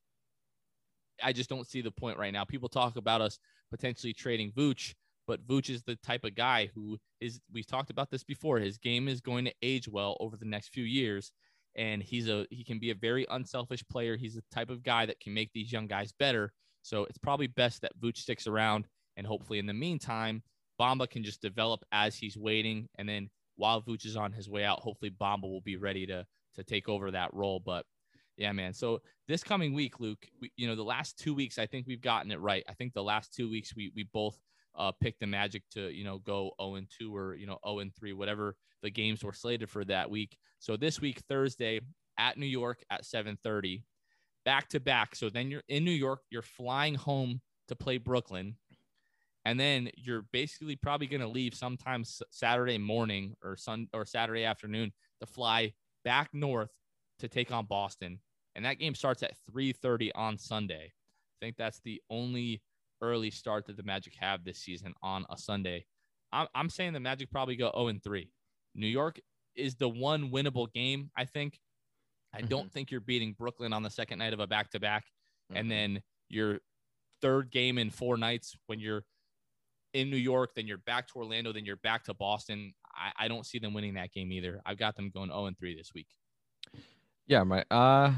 S1: I just don't see the point right now. People talk about us potentially trading Vooch, but Vooch is the type of guy who is, we've talked about this before, his game is going to age well over the next few years. And he's a, he can be a very unselfish player. He's the type of guy that can make these young guys better. So it's probably best that Vooch sticks around. And hopefully in the meantime, Bamba can just develop as he's waiting. And then while Vooch is on his way out, hopefully Bamba will be ready to, to take over that role. But yeah, man. So this coming week, Luke, we, you know, the last two weeks, I think we've gotten it right. I think the last two weeks we, we both uh, picked the Magic to, you know, go oh and two or, you know, oh and three, whatever the games were slated for that week. So this week, Thursday at New York at seven thirty, back to back. So then you're in New York, you're flying home to play Brooklyn. And then you're basically probably going to leave sometime Saturday morning or sun or Saturday afternoon to fly back north to take on Boston. And that game starts at three thirty on Sunday. I think that's the only early start that the Magic have this season on a Sunday. I'm, I'm saying the Magic probably go oh and three. New York is the one winnable game, I think. I don't mm-hmm. think you're beating Brooklyn on the second night of a back-to-back. Mm-hmm. And then your third game in four nights when you're in New York, then you're back to Orlando, then you're back to Boston. I, I don't see them winning that game either. I've got them going oh and three this week.
S2: Yeah, right. Uh,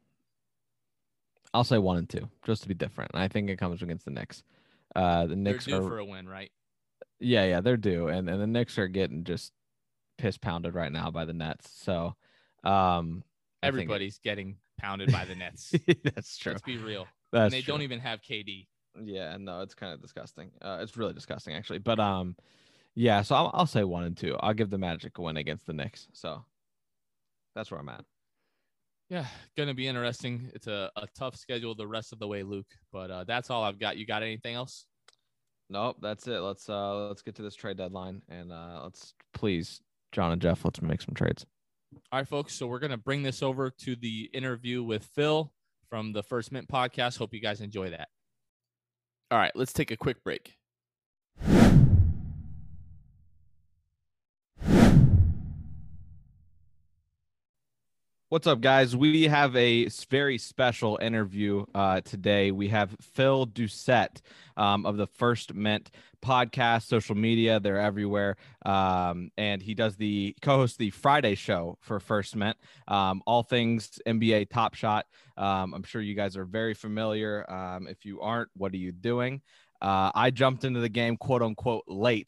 S2: I'll say one and two, just to be different. And I think it comes against the Knicks. Uh, the Knicks
S1: they're due
S2: are
S1: for a win, right?
S2: Yeah, yeah, they're due, and and the Knicks are getting just piss pounded right now by the Nets. So, um,
S1: everybody's it, getting pounded by the Nets.
S2: That's true.
S1: Let's be real.
S2: That's
S1: and they
S2: true.
S1: don't even have K D.
S2: Yeah, no, it's kind of disgusting. Uh, it's really disgusting, actually. But um, yeah. So I'll, I'll say one and two. I'll give the Magic a win against the Knicks. So that's where I'm at.
S1: Yeah, going to be interesting. It's a, a tough schedule the rest of the way, Luke. But uh, that's all I've got. You got anything else?
S2: Nope, that's it. Let's uh let's get to this trade deadline, and uh let's please, John and Jeff, let's make some trades.
S1: All right, folks. So we're going to bring this over to the interview with Phil from the First Mint podcast. Hope you guys enjoy that. All right, let's take a quick break.
S2: What's up, guys? We have a very special interview uh, today. We have Phil Doucette um, of the First Mint podcast, social media. They're everywhere. Um, and he does the co-host the Friday show for First Mint, um, all things N B A Top Shot. Um, I'm sure you guys are very familiar. Um, if you aren't, what are you doing? Uh, I jumped into the game, quote unquote, late.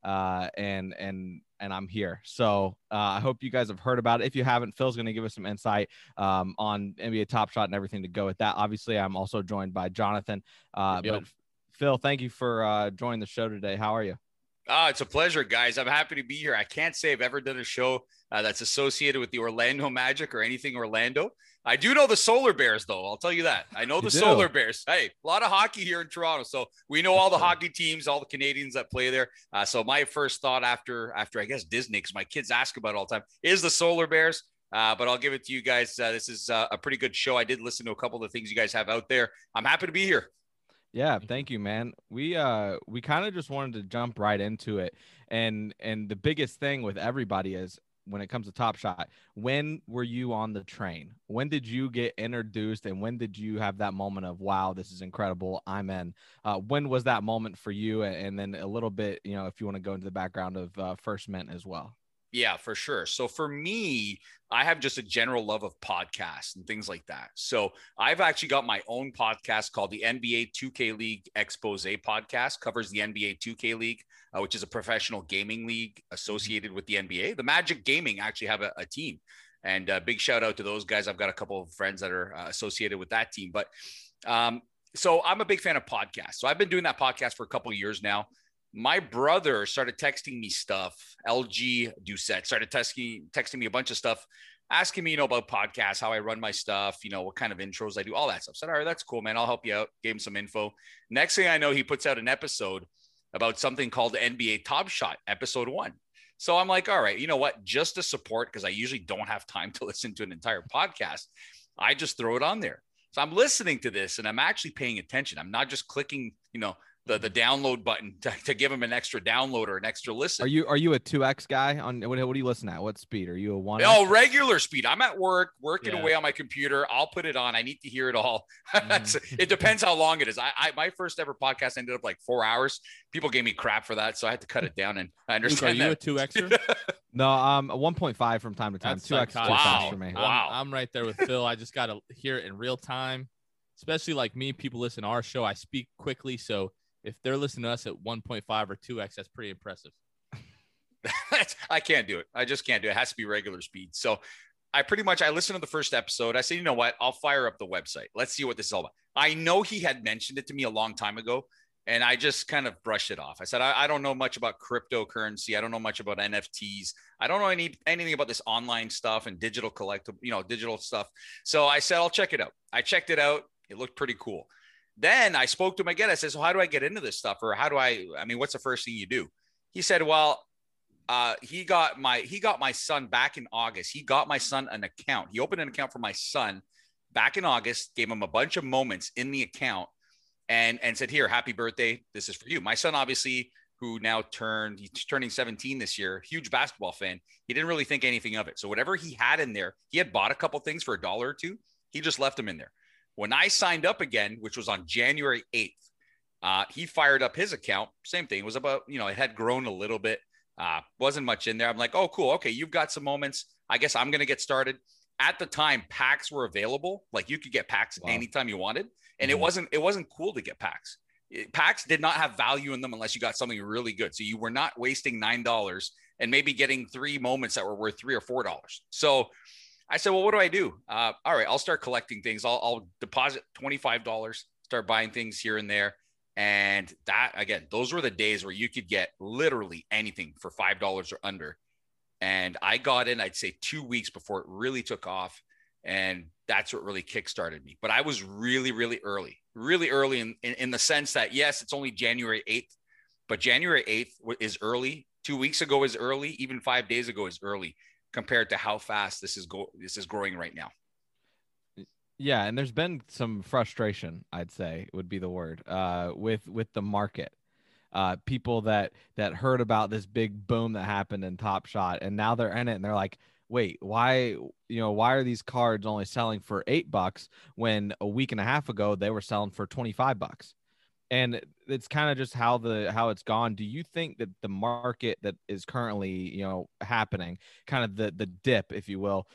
S2: uh, and and and I'm here. So uh, I hope you guys have heard about it. If you haven't, Phil's going to give us some insight um, on N B A Top Shot and everything to go with that. Obviously, I'm also joined by Jonathan. Uh,
S1: Yep.
S2: But Phil, thank you for uh, joining the show today. How are you?
S3: Oh, it's a pleasure, guys. I'm happy to be here. I can't say I've ever done a show uh, that's associated with the Orlando Magic or anything Orlando. I do know the Solar Bears, though. I'll tell you that. I know
S2: You
S3: the
S2: do?
S3: Solar Bears. Hey, a lot of hockey here in Toronto, so we know all the hockey teams, all the Canadians that play there. Uh, so my first thought after, after I guess Disney, because my kids ask about it all the time, is the Solar Bears. Uh, but I'll give it to you guys. Uh, this is uh, a pretty good show. I did listen to a couple of the things you guys have out there. I'm happy to be here.
S2: Yeah, thank you, man. We uh we kind of just wanted to jump right into it. And and the biggest thing with everybody is when it comes to Top Shot, when were you on the train? When did you get introduced and when did you have that moment of, wow, this is incredible, I'm in? Uh, when was that moment for you? And, and then a little bit, you know, if you want to go into the background of uh, First Mint as well.
S3: Yeah, for sure. So for me, I have just a general love of podcasts and things like that. So I've actually got my own podcast called the N B A two K League Expose podcast, covers the N B A two K League, uh, which is a professional gaming league associated with the N B A. The Magic Gaming actually have a, a team, and a big shout out to those guys. I've got a couple of friends that are uh, associated with that team. But um, so I'm a big fan of podcasts. So I've been doing that podcast for a couple of years now. My brother started texting me stuff. L G Doucette started texting, texting me a bunch of stuff, asking me, you know, about podcasts, how I run my stuff, you know, what kind of intros I do, all that stuff. I said, all right, that's cool, man. I'll help you out. Gave him some info. Next thing I know, he puts out an episode about something called the N B A Top Shot, episode one. So I'm like, all right, you know what? Just to support, because I usually don't have time to listen to an entire podcast, I just throw it on there. So I'm listening to this and I'm actually paying attention. I'm not just clicking, you know, the the download button to, to give him an extra download or an extra listen.
S2: Are you are you a two X guy on what, what do you listen at? What speed? Are you a one?
S3: Oh, regular speed. I'm at work, working
S1: Yeah.
S3: away on my computer. I'll put it on. I need to hear it all.
S2: Mhm.
S3: It depends how long it is. I, I my first ever podcast ended up like four hours. People gave me crap for that, so I had to cut it down. And I
S1: Luke, are
S3: understand
S1: you a
S3: that.
S1: two Xer?
S2: No, um, a one point five from time to time.
S1: That's
S2: two X is too
S1: psychotic.
S2: fast
S3: Wow.
S2: for me.
S3: Wow.
S1: I'm, I'm right there with Phil. I just got to hear it in real time, especially like me. People listen to our show. I speak quickly. So if they're listening to us at one point five or two X, that's pretty impressive.
S3: I can't do it. I just can't do it. It has to be regular speed. So I pretty much, I listened to the first episode. I said, you know what? I'll fire up the website. Let's see what this is all about. I know he had mentioned it to me a long time ago, and I just kind of brushed it off. I said, I, I don't know much about cryptocurrency. I don't know much about N F Ts. I don't know any, anything about this online stuff and digital collectible, you know, digital stuff. So I said, I'll check it out. I checked it out. It looked pretty cool. Then I spoke to him again. I said, so how do I get into this stuff? Or how do I, I mean, what's the first thing you do? He said, well, uh, he got my, he got my son back in August. He got my son an account. He opened an account for my son back in August, gave him a bunch of moments in the account and, and said, here, happy birthday. This is for you. My son, obviously, who now turned, he's turning seventeen this year, huge basketball fan. He didn't really think anything of it. So whatever he had in there, he had bought a couple things for a dollar or two. He just left them in there. When I signed up again, which was on January eighth, uh, he fired up his account. Same thing. It was about, you know, it had grown a little bit. Uh, wasn't much in there. I'm like, oh, cool. Okay, you've got some moments. I guess I'm going to get started. At the time, packs were available. Like you could get packs
S2: Wow.
S3: anytime you wanted. And
S2: Mhm.
S3: it wasn't, it wasn't cool to get packs. It- packs did not have value in them unless you got something really good. So you were not wasting nine dollars and maybe getting three moments that were worth three or four dollars. So I said, well, what do I do? Uh, all right, I'll start collecting things. I'll, I'll deposit twenty-five dollars, start buying things here and there. And that, again, those were the days where you could get literally anything for five dollars or under. And I got in, I'd say two weeks before it really took off. And that's what really kickstarted me. But I was really, really early, really early in, in, in the sense that, yes, it's only January eighth, but January eighth is early. Two weeks ago is early. Even five days ago is early compared to how fast this is go this is growing right now.
S2: Yeah, and there's been some frustration, I'd say would be the word, uh, with with the market. Uh, people that that heard about this big boom that happened in Top Shot, and now they're in it, and they're like, "Wait, why? You know, why are these cards only selling for eight bucks when a week and a half ago they were selling for twenty five bucks?" And it's kind of just how the how it's gone. Do you think that the market that is currently, you know, happening, kind of the the dip, if you will,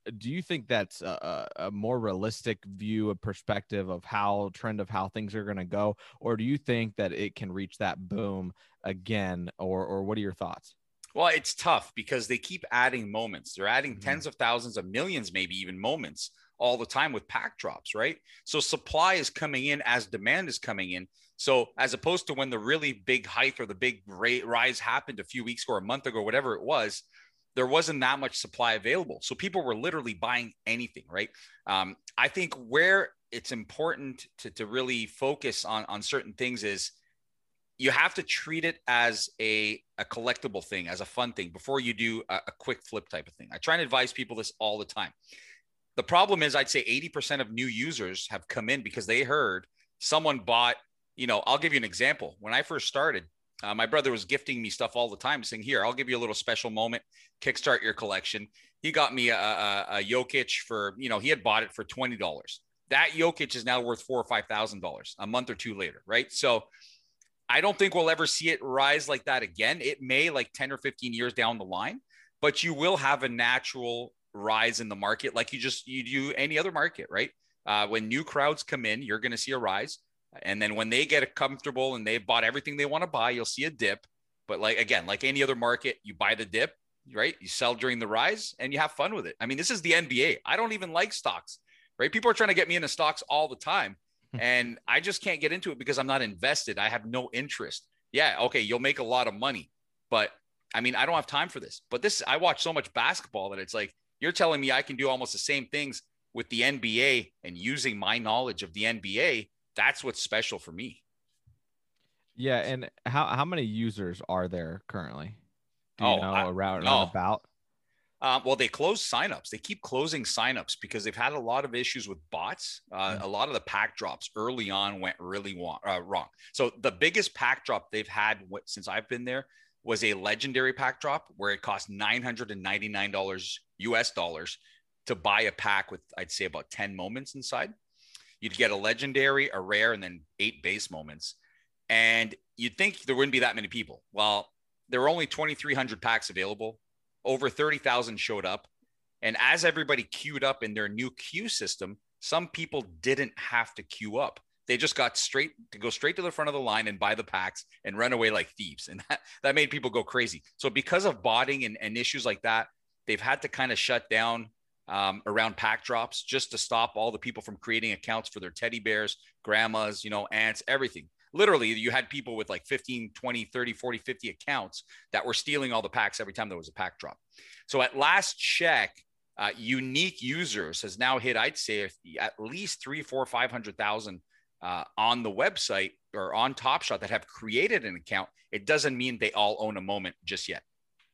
S2: do you think that's a, a more realistic view, a perspective of how trend of how things are going to go? Or do you think that it can reach that boom again? Or, or what are your thoughts?
S3: Well, it's tough because they keep adding moments. They're adding
S2: Mhm.
S3: tens of thousands of millions, maybe even moments all the time with pack drops, right? So supply is coming in as demand is coming in. So as opposed to when the really big hike or the big rate rise happened a few weeks or a month ago, whatever it was, there wasn't that much supply available. So people were literally buying anything, right? Um, I think where it's important to, to really focus on, on certain things is you have to treat it as a, a collectible thing, as a fun thing before you do a, a quick flip type of thing. I try and advise people this all the time. The problem is I'd say eighty percent of new users have come in because they heard someone bought, you know, I'll give you an example. When I first started, uh, my brother was gifting me stuff all the time saying, here, I'll give you a little special moment, kickstart your collection. He got me a, a, a Jokic for, you know, he had bought it for twenty dollars. That Jokic is now worth four or five thousand dollars a month or two later, right? So I don't think we'll ever see it rise like that again. It may like ten or fifteen years down the line, but you will have a natural rise in the market like you just you do any other market, right? Uh, when new crowds come in, you're going to see a rise. And then when they get comfortable and they've bought everything they want to buy, you'll see a dip. But like, again, like any other market, you buy the dip, right? You sell during the rise and you have fun with it. I mean, this is the N B A. I don't even like stocks, right? People are trying to get me into stocks all the time. And I just can't get into it because I'm not invested. I have no interest. Yeah. Okay. You'll make a lot of money, but I mean, I don't have time for this, but this, I watch so much basketball that it's like, you're telling me I can do almost the same things with the N B A and using my knowledge of the N B A. That's what's special for me.
S2: Yeah. And how, how many users are there currently? Do you
S3: Oh,
S2: know
S3: I-
S2: around,
S3: no.
S2: around about?
S3: Uh, well, they close signups. They keep closing signups because they've had a lot of issues with bots. Uh,
S2: Mm.
S3: A lot of the pack drops early on went really wa- uh, wrong. So the biggest pack drop they've had what, since I've been there was a legendary pack drop where it cost nine hundred ninety-nine dollars U S dollars to buy a pack with, I'd say, about ten moments inside. You'd get a legendary, a rare, and then eight base moments. And you'd think there wouldn't be that many people. Well, there were only twenty-three hundred packs available. Over thirty thousand showed up. And as everybody queued up in their new queue system, some people didn't have to queue up. They just got straight to go straight to the front of the line and buy the packs and run away like thieves. And that, that made people go crazy. So because of botting and, and issues like that, they've had to kind of shut down um, around pack drops just to stop all the people from creating accounts for their teddy bears, grandmas, you know, aunts, everything. Literally, you had people with like fifteen, twenty, thirty, forty, fifty accounts that were stealing all the packs every time there was a pack drop. So at last check, uh, unique users has now hit, I'd say, at least three, four, five hundred thousand uh, on the website or on Top Shot that have created an account. It doesn't mean they all own a moment just yet.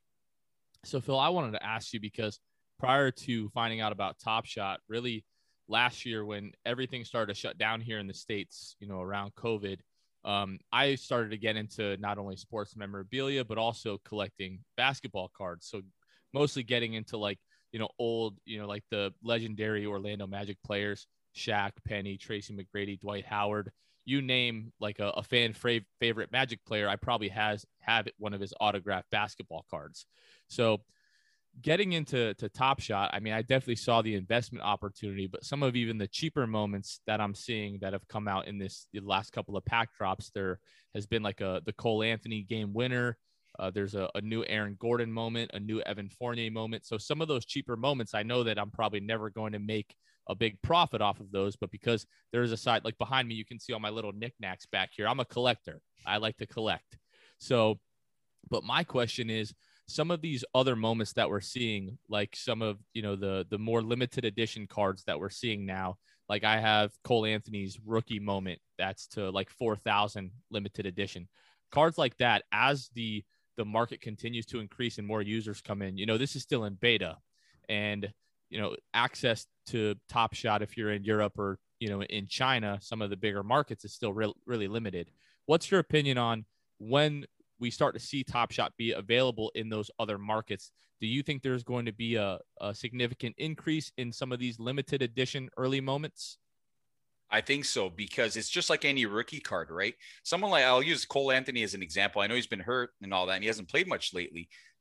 S1: So, Phil, I wanted to ask you because prior to finding out about Top Shot, really last year when everything started to shut down here in the States, you know, around COVID, um, I started to get into not only sports memorabilia, but also collecting basketball cards. So mostly getting into like, you know, old, you know, like the legendary Orlando Magic players, Shaq, Penny, Tracy McGrady, Dwight Howard, you name like a, a fan fra- favorite Magic player, I probably has have one of his autographed basketball cards. So getting into to Top Shot, I mean, I definitely saw the investment opportunity, but some of even the cheaper moments that I'm seeing that have come out in this the last couple of pack drops, there has been like a the Cole Anthony game winner. Uh, there's a, a new Aaron Gordon moment, a new Evan Fournier moment. So some of those cheaper moments, I know that I'm probably never going to make a big profit off of those, but because there is a side like behind me, you can see all my little knickknacks back here. I'm a collector. I like to collect. So, but my question is, some of these other moments that we're seeing, like some of, you know, the, the more limited edition cards that we're seeing now, like I have Cole Anthony's rookie moment. That's to like four thousand limited edition cards like that. As the, the market continues to increase and more users come in, you know, this is still in beta, and, you know, access to Top Shot, if you're in Europe or, you know, in China, some of the bigger markets is still re- really limited. What's your opinion on when we start to see Top Shot be available in those other markets? Do you think there's going to be a, a significant increase in some of these limited edition early moments?
S3: I think so, because it's just like any rookie card, right? Someone like, I'll use Cole Anthony as an example. I know he's been hurt and all that, and he hasn't played much lately.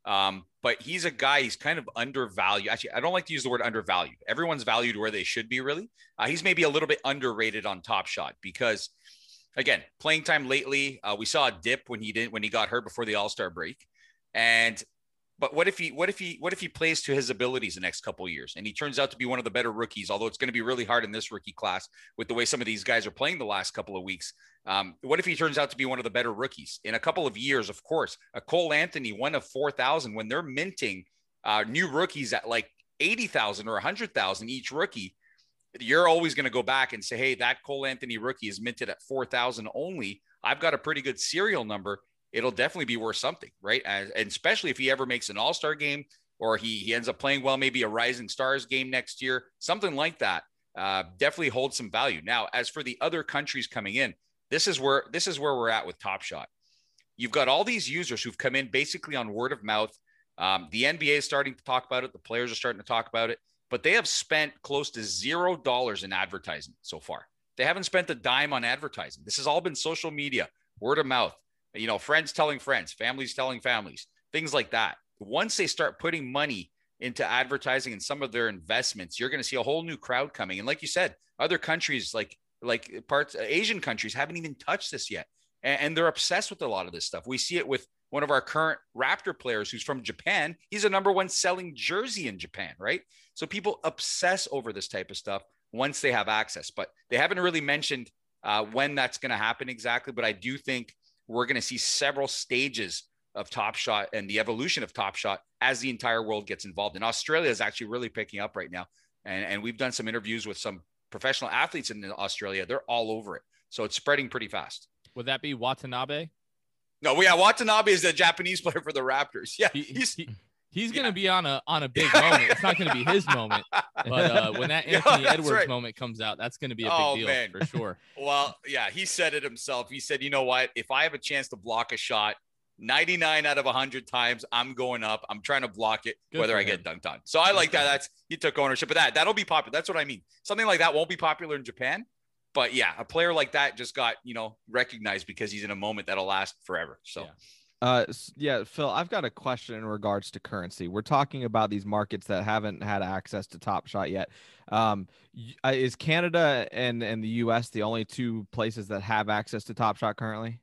S3: Um, but he's a guy, he's kind of undervalued. Actually, I don't like to use the word undervalued. Everyone's valued where they should be, really. Uh, he's maybe a little bit underrated on Top Shot because, again, playing time lately, uh, we saw a dip when he didn't when he got hurt before the All-Star break. And but what if he what if he what if he plays to his abilities the next couple of years and he turns out to be one of the better rookies, although it's going to be really hard in this rookie class with the way some of these guys are playing the last couple of weeks. Um, what if he turns out to be one of the better rookies in a couple of years? Of course, a Cole Anthony, one of four thousand, when they're minting uh, new rookies at like eighty thousand or one hundred thousand each rookie, you're always going to go back and say, hey, that Cole Anthony rookie is minted at four thousand only. I've got a pretty good serial number. It'll definitely be worth something, right? As, and especially if he ever makes an all-star game or he, he ends up playing well, maybe a Rising Stars game next year, something like that, uh, definitely holds some value. Now, as for the other countries coming in, this is where this is where we're at with Top Shot. You've got all these users who've come in basically on word of mouth. Um, the N B A is starting to talk about it. The players are starting to talk about it, but they have spent close to zero dollars in advertising so far. They haven't spent a dime on advertising. This has all been social media, word of mouth. You know, friends telling friends, families telling families, things like that. Once they start putting money into advertising and some of their investments, you're going to see a whole new crowd coming. And like you said, other countries like like parts Asian countries haven't even touched this yet. And, and they're obsessed with a lot of this stuff. We see it with one of our current Raptor players who's from Japan. He's a number one selling jersey in Japan, right? So people obsess over this type of stuff once they have access, but they haven't really mentioned uh, when that's going to happen exactly. But I do think we're going to see several stages of Top Shot and the evolution of Top Shot as the entire world gets involved. And Australia is actually really picking up right now. And, and we've done some interviews with some professional athletes in Australia. They're all over it. So it's spreading pretty fast.
S1: Would that be Watanabe?
S3: No, we have Watanabe is the Japanese player for the Raptors. Yeah.
S1: He,
S3: he's
S1: he, he's going to
S3: yeah.
S1: be on a, on a big moment. It's not going to be his moment, but uh, when that Anthony
S3: yeah,
S1: Edwards
S3: right.
S1: moment comes out, that's going to be a big
S3: oh,
S1: deal
S3: man.
S1: for sure.
S3: Well, yeah, he said it himself. He said, you know what, if I have a chance to block a shot ninety-nine out of one hundred times, I'm going up. I'm trying to block it, Good whether I him. get dunked on. So I Good like that. Him. That's he took ownership of that. That'll be popular. That's what I mean. Something like that won't be popular in Japan. But yeah, a player like that just got, you know, recognized because he's in a moment that'll last forever. So
S2: yeah. Uh, yeah, Phil, I've got a question in regards to currency. We're talking about these markets that haven't had access to Top Shot yet. Um, is Canada and, and the U S the only two places that have access to Top Shot currently?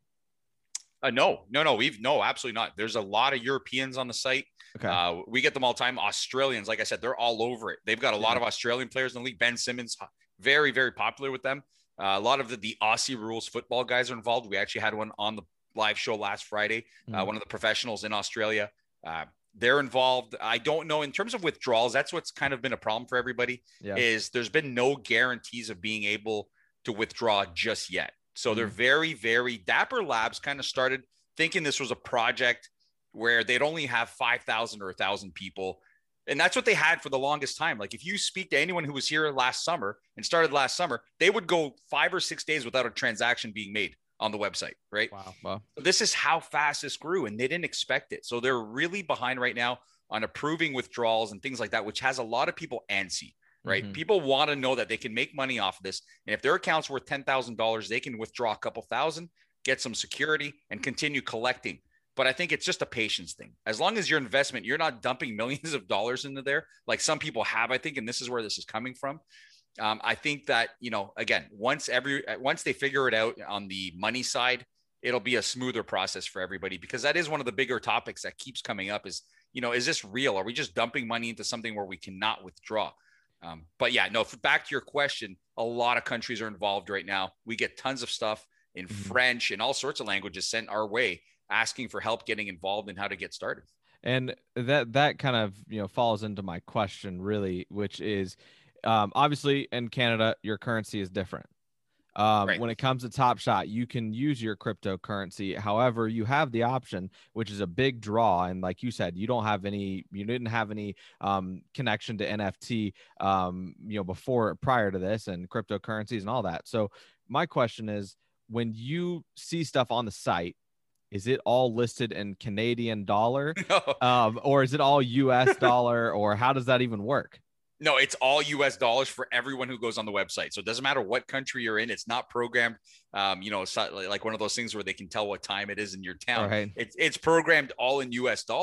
S3: Uh, no, no, no, we've no, absolutely not. There's a lot of Europeans on the site.
S2: Okay.
S3: Uh, we get them all the time. Australians, like I said, they're all over it. They've got a
S2: yeah.
S3: lot of Australian players in the league. Ben Simmons, very, very popular with them. Uh, a lot of the, the Aussie rules football guys are involved. We actually had one on the live show last Friday. Uh, mm-hmm. One of the professionals in Australia, uh, they're involved. I don't know in terms of withdrawals. That's what's kind of been a problem for everybody yeah. is there's been no guarantees of being able to withdraw just yet. So mm-hmm. they're very, very Dapper Labs kind of started thinking this was a project where they'd only have five thousand or a thousand people. And that's what they had for the longest time. Like if you speak to anyone who was here last summer and started last summer, they would go five or six days without a transaction being made on the website, right?
S2: Wow. wow.
S3: This is how fast this grew and they didn't expect it. So they're really behind right now on approving withdrawals and things like that, which has a lot of people antsy, right? Mm-hmm. People want to know that they can make money off of this. And if their account's worth ten thousand dollars, they can withdraw a couple thousand, get some security and continue collecting. But I think it's just a patience thing. As long as your investment, you're not dumping millions of dollars into there, like some people have, I think, and this is where this is coming from. Um, I think that, you know, again, once every, once they figure it out on the money side, it'll be a smoother process for everybody, because that is one of the bigger topics that keeps coming up is, you know, is this real? Are we just dumping money into something where we cannot withdraw? Um, but yeah, no, back to your question, a lot of countries are involved right now. We get tons of stuff in mm-hmm. French and all sorts of languages sent our way, asking for help getting involved in how to get started.
S2: And that that kind of, you know, falls into my question really, which is um, obviously in Canada, your currency is different. Um, right. When it comes to Top Shot, you can use your cryptocurrency. However, you have the option, which is a big draw. And like you said, you don't have any, you didn't have any um, connection to N F T, um, you know, before, prior to this and cryptocurrencies and all that. So my question is, when you see stuff on the site, is it all listed in Canadian dollar
S3: no.
S2: um, or is it all U S dollar, or how does that even work?
S3: No, it's all U S dollars for everyone who goes on the website. So it doesn't matter what country you're in. It's not programmed, um, you know, it's not like one of those things where they can tell what time it is in your town.
S2: Right.
S3: It's, it's programmed all in U S dollars.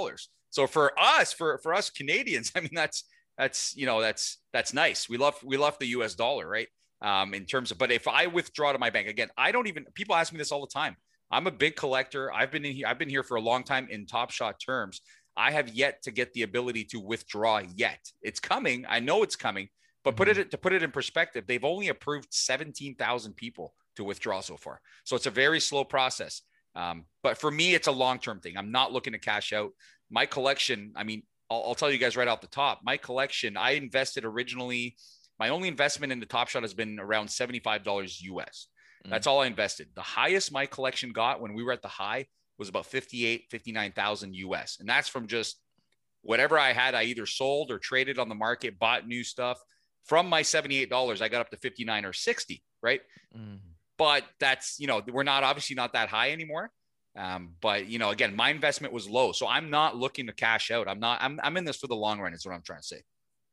S3: So for us, for, for us Canadians, I mean, that's, that's, you know, that's, that's nice. We love, we love the U S dollar, right? Um, in terms of, but if I withdraw to my bank, again, I don't even, people ask me this all the time. I'm a big collector. I've been in here, I've been here for a long time in Top Shot terms. I have yet to get the ability to withdraw yet. It's coming. I know it's coming, but put it, to put it in perspective, they've only approved seventeen thousand people to withdraw so far. So it's a very slow process. Um, but for me, it's a long-term thing. I'm not looking to cash out my collection. I mean, I'll, I'll tell you guys right off the top, my collection, I invested originally, my only investment in the Top Shot has been around seventy-five dollars U S. That's all I invested. The highest my collection got when we were at the high was about fifty-eight, fifty-nine thousand U S. And that's from just whatever I had. I either sold or traded on the market, bought new stuff. From my seventy-eight dollars, I got up to fifty-nine or sixty, right? Mm-hmm. But that's, you know, we're not obviously not that high anymore. Um, but you know, again, my investment was low. So I'm not looking to cash out. I'm not, I'm, I'm in this for the long run is what I'm trying to say.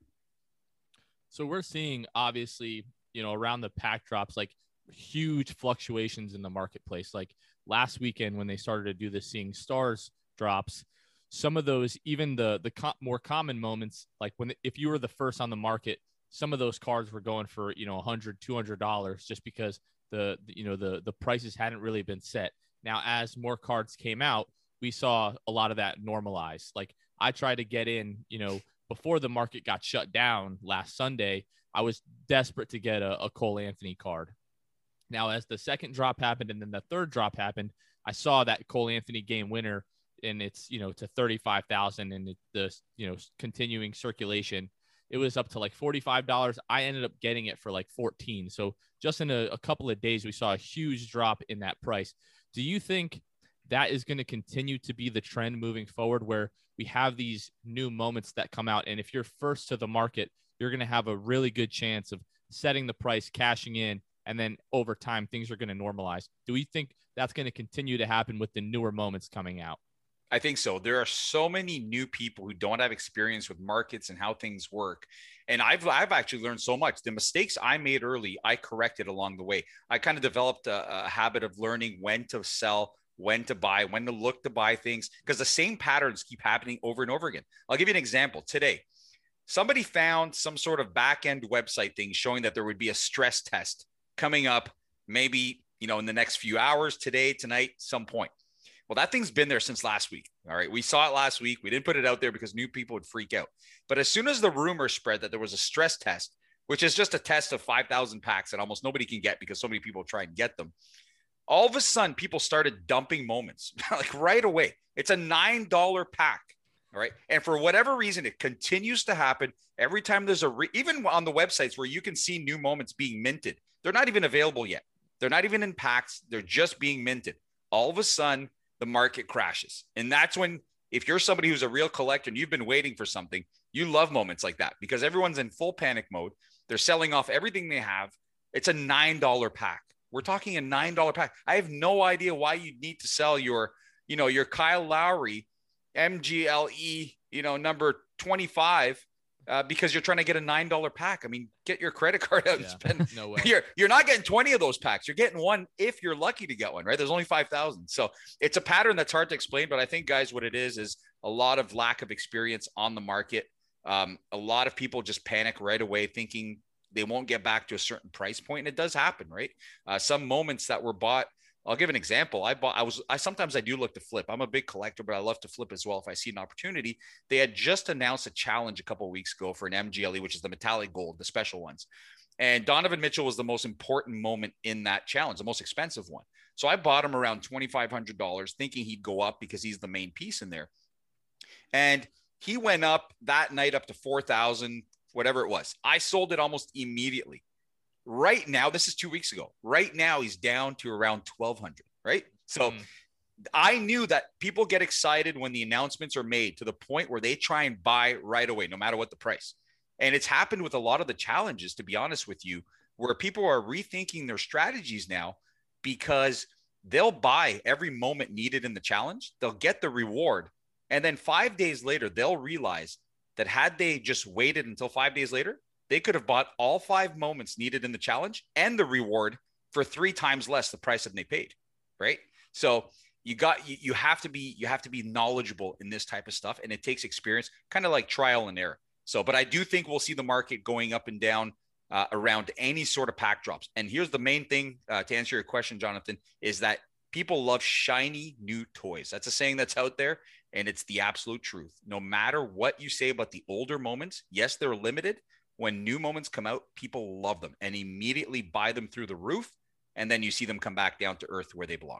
S1: So we're seeing obviously, you know, around the pack drops, like huge fluctuations in the marketplace. Like last weekend when they started to do the Seeing Stars drops, some of those, even the the co- more common moments, like when if you were the first on the market, some of those cards were going for, you know, a hundred, two hundred dollars just because the, the you know the the prices hadn't really been set. Now, as more cards came out, we saw a lot of that normalize. Like I tried to get in, you know, before the market got shut down last Sunday. I was desperate to get a, a Cole Anthony card. Now, as the second drop happened and then the third drop happened, I saw that Cole Anthony game winner, and it's, you know, to thirty-five thousand, and it, the, you know, continuing circulation, it was up to like forty-five dollars. I ended up getting it for like fourteen. So just in a, a couple of days, we saw a huge drop in that price. Do you think that is going to continue to be the trend moving forward, where we have these new moments that come out, and if you're first to the market, you're going to have a really good chance of setting the price, cashing in, and then over time, things are going to normalize? Do we think that's going to continue to happen with the newer moments coming out?
S3: I think so. There are so many new people who don't have experience with markets and how things work. And I've, I've actually learned so much. The mistakes I made early, I corrected along the way. I kind of developed a, a habit of learning when to sell, when to buy, when to look to buy things, because the same patterns keep happening over and over again. I'll give you an example. Today, somebody found some sort of back-end website thing showing that there would be a stress test coming up, maybe, you know, in the next few hours, today, tonight, some point. Well, that thing's been there since last week. All right. We saw it last week. We didn't put it out there because new people would freak out. But as soon as the rumor spread that there was a stress test, which is just a test of five thousand packs that almost nobody can get because so many people try and get them, all of a sudden people started dumping moments like right away. It's a nine dollar pack. All right. And for whatever reason, it continues to happen every time there's a, re- even on the websites where you can see new moments being minted, they're not even available yet. They're not even in packs. They're just being minted. All of a sudden, the market crashes. And that's when, if you're somebody who's a real collector and you've been waiting for something, you love moments like that because everyone's in full panic mode. They're selling off everything they have. It's a nine dollar pack. We're talking a nine dollar pack. I have no idea why you need to sell your, you know, your Kyle Lowry M G L E, you know, number twenty-five, uh, because you're trying to get a nine dollar pack. I mean, get your credit card out
S1: yeah,
S3: and spend.
S1: No way.
S3: You're, you're not getting twenty of those packs. You're getting one if you're lucky to get one, right? There's only five thousand. So it's a pattern that's hard to explain, but I think, guys, what it is, is a lot of lack of experience on the market. Um, a lot of people just panic right away thinking they won't get back to a certain price point. And it does happen, right? Uh, some moments that were bought, I'll give an example. I bought, I was, I sometimes I do look to flip. I'm a big collector, but I love to flip as well if I see an opportunity. They had just announced a challenge a couple of weeks ago for an M G L E, which is the metallic gold, the special ones. And Donovan Mitchell was the most important moment in that challenge, the most expensive one. So I bought him around twenty-five hundred dollars thinking he'd go up because he's the main piece in there. And he went up that night up to four thousand, whatever it was. I sold it almost immediately. Right now, this is two weeks ago. Right now, he's down to around twelve hundred, right? So mm. I knew that people get excited when the announcements are made to the point where they try and buy right away, no matter what the price. And it's happened with a lot of the challenges, to be honest with you, where people are rethinking their strategies now because they'll buy every moment needed in the challenge. They'll get the reward. And then five days later, they'll realize that had they just waited until five days later, they could have bought all five moments needed in the challenge and the reward for three times less the price that they paid, right? So you got, you, you have to be, you have to be knowledgeable in this type of stuff. And it takes experience, kind of like trial and error. So, but I do think we'll see the market going up and down uh, around any sort of pack drops. And here's the main thing uh, to answer your question, Jonathan, is that people love shiny new toys. That's a saying that's out there, and it's the absolute truth. No matter what you say about the older moments, yes, they're limited. When new moments come out, people love them and immediately buy them through the roof. And then you see them come back down to earth where they belong.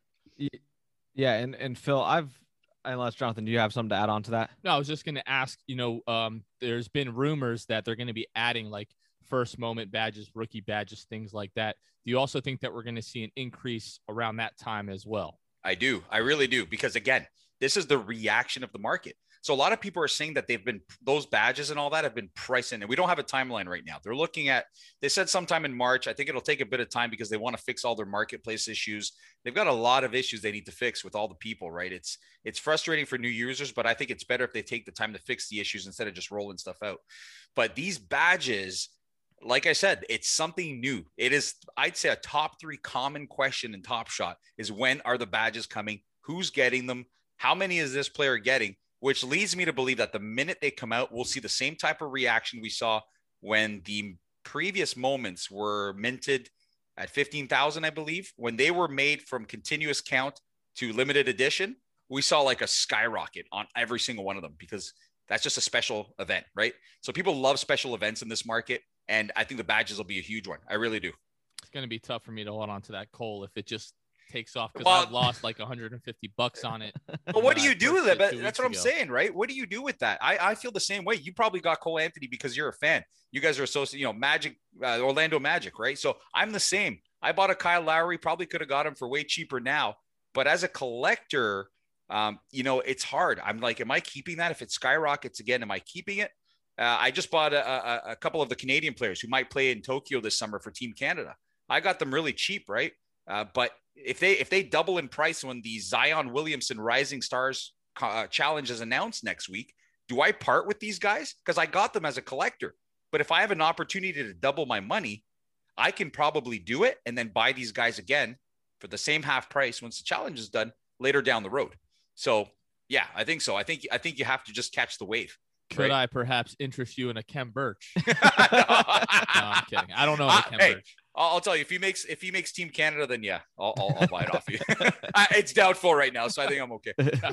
S2: Yeah. And, and Phil, I've, unless Jonathan, do you have something to add on to that?
S1: No, I was just going to ask, you know, um, there's been rumors that they're going to be adding like first moment badges, rookie badges, things like that. Do you also think that we're going to see an increase around that time as well?
S3: I do. I really do. Because again, this is the reaction of the market. So a lot of people are saying that they've been, those badges and all that have been priced in, and we don't have a timeline right now. They're looking at, they said sometime in March. I think it'll take a bit of time because they want to fix all their marketplace issues. They've got a lot of issues they need to fix with all the people, right? It's, it's frustrating for new users, but I think it's better if they take the time to fix the issues instead of just rolling stuff out. But these badges, like I said, it's something new. It is, I'd say, a top three common question in Top Shot is, when are the badges coming? Who's getting them? How many is this player getting? Which leads me to believe that the minute they come out, we'll see the same type of reaction we saw when the previous moments were minted at fifteen thousand, I believe. When they were made from continuous count to limited edition, we saw like a skyrocket on every single one of them, because that's just a special event, right? So people love special events in this market. And I think the badges will be a huge one. I really do.
S1: It's going to be tough for me to hold on to that Cole if it just takes off, because
S3: Well-
S1: I've lost like one hundred fifty bucks on it.
S3: But what do
S1: when I
S3: you do with
S1: purchased
S3: it? But
S1: two
S3: that's
S1: weeks
S3: what I'm
S1: ago.
S3: saying, right? What do you do with that? I, I feel the same way. You probably got Cole Anthony because you're a fan. You guys are associated, you know, Magic, uh, Orlando Magic, right? So I'm the same. I bought a Kyle Lowry, probably could have got him for way cheaper now. But as a collector, um, you know, it's hard. I'm like, am I keeping that? If it skyrockets again, am I keeping it? Uh, I just bought a, a, a couple of the Canadian players who might play in Tokyo this summer for Team Canada. I got them really cheap, right? Uh, but if they if they double in price when the Zion Williamson Rising Stars uh, Challenge is announced next week, do I part with these guys? Because I got them as a collector. But if I have an opportunity to double my money, I can probably do it and then buy these guys again for the same half price once the challenge is done later down the road. So yeah, I think so. I think I think you have to just catch the wave.
S1: Could
S3: right?
S1: I perhaps interest you in a Kem Birch? No, I'm kidding. I don't know
S3: Uh,
S1: the Kem
S3: hey,
S1: Birch.
S3: I'll, I'll tell you, if he makes if he makes Team Canada, then yeah, I'll I'll, I'll buy it off you. I, it's doubtful right now, so I think I'm okay.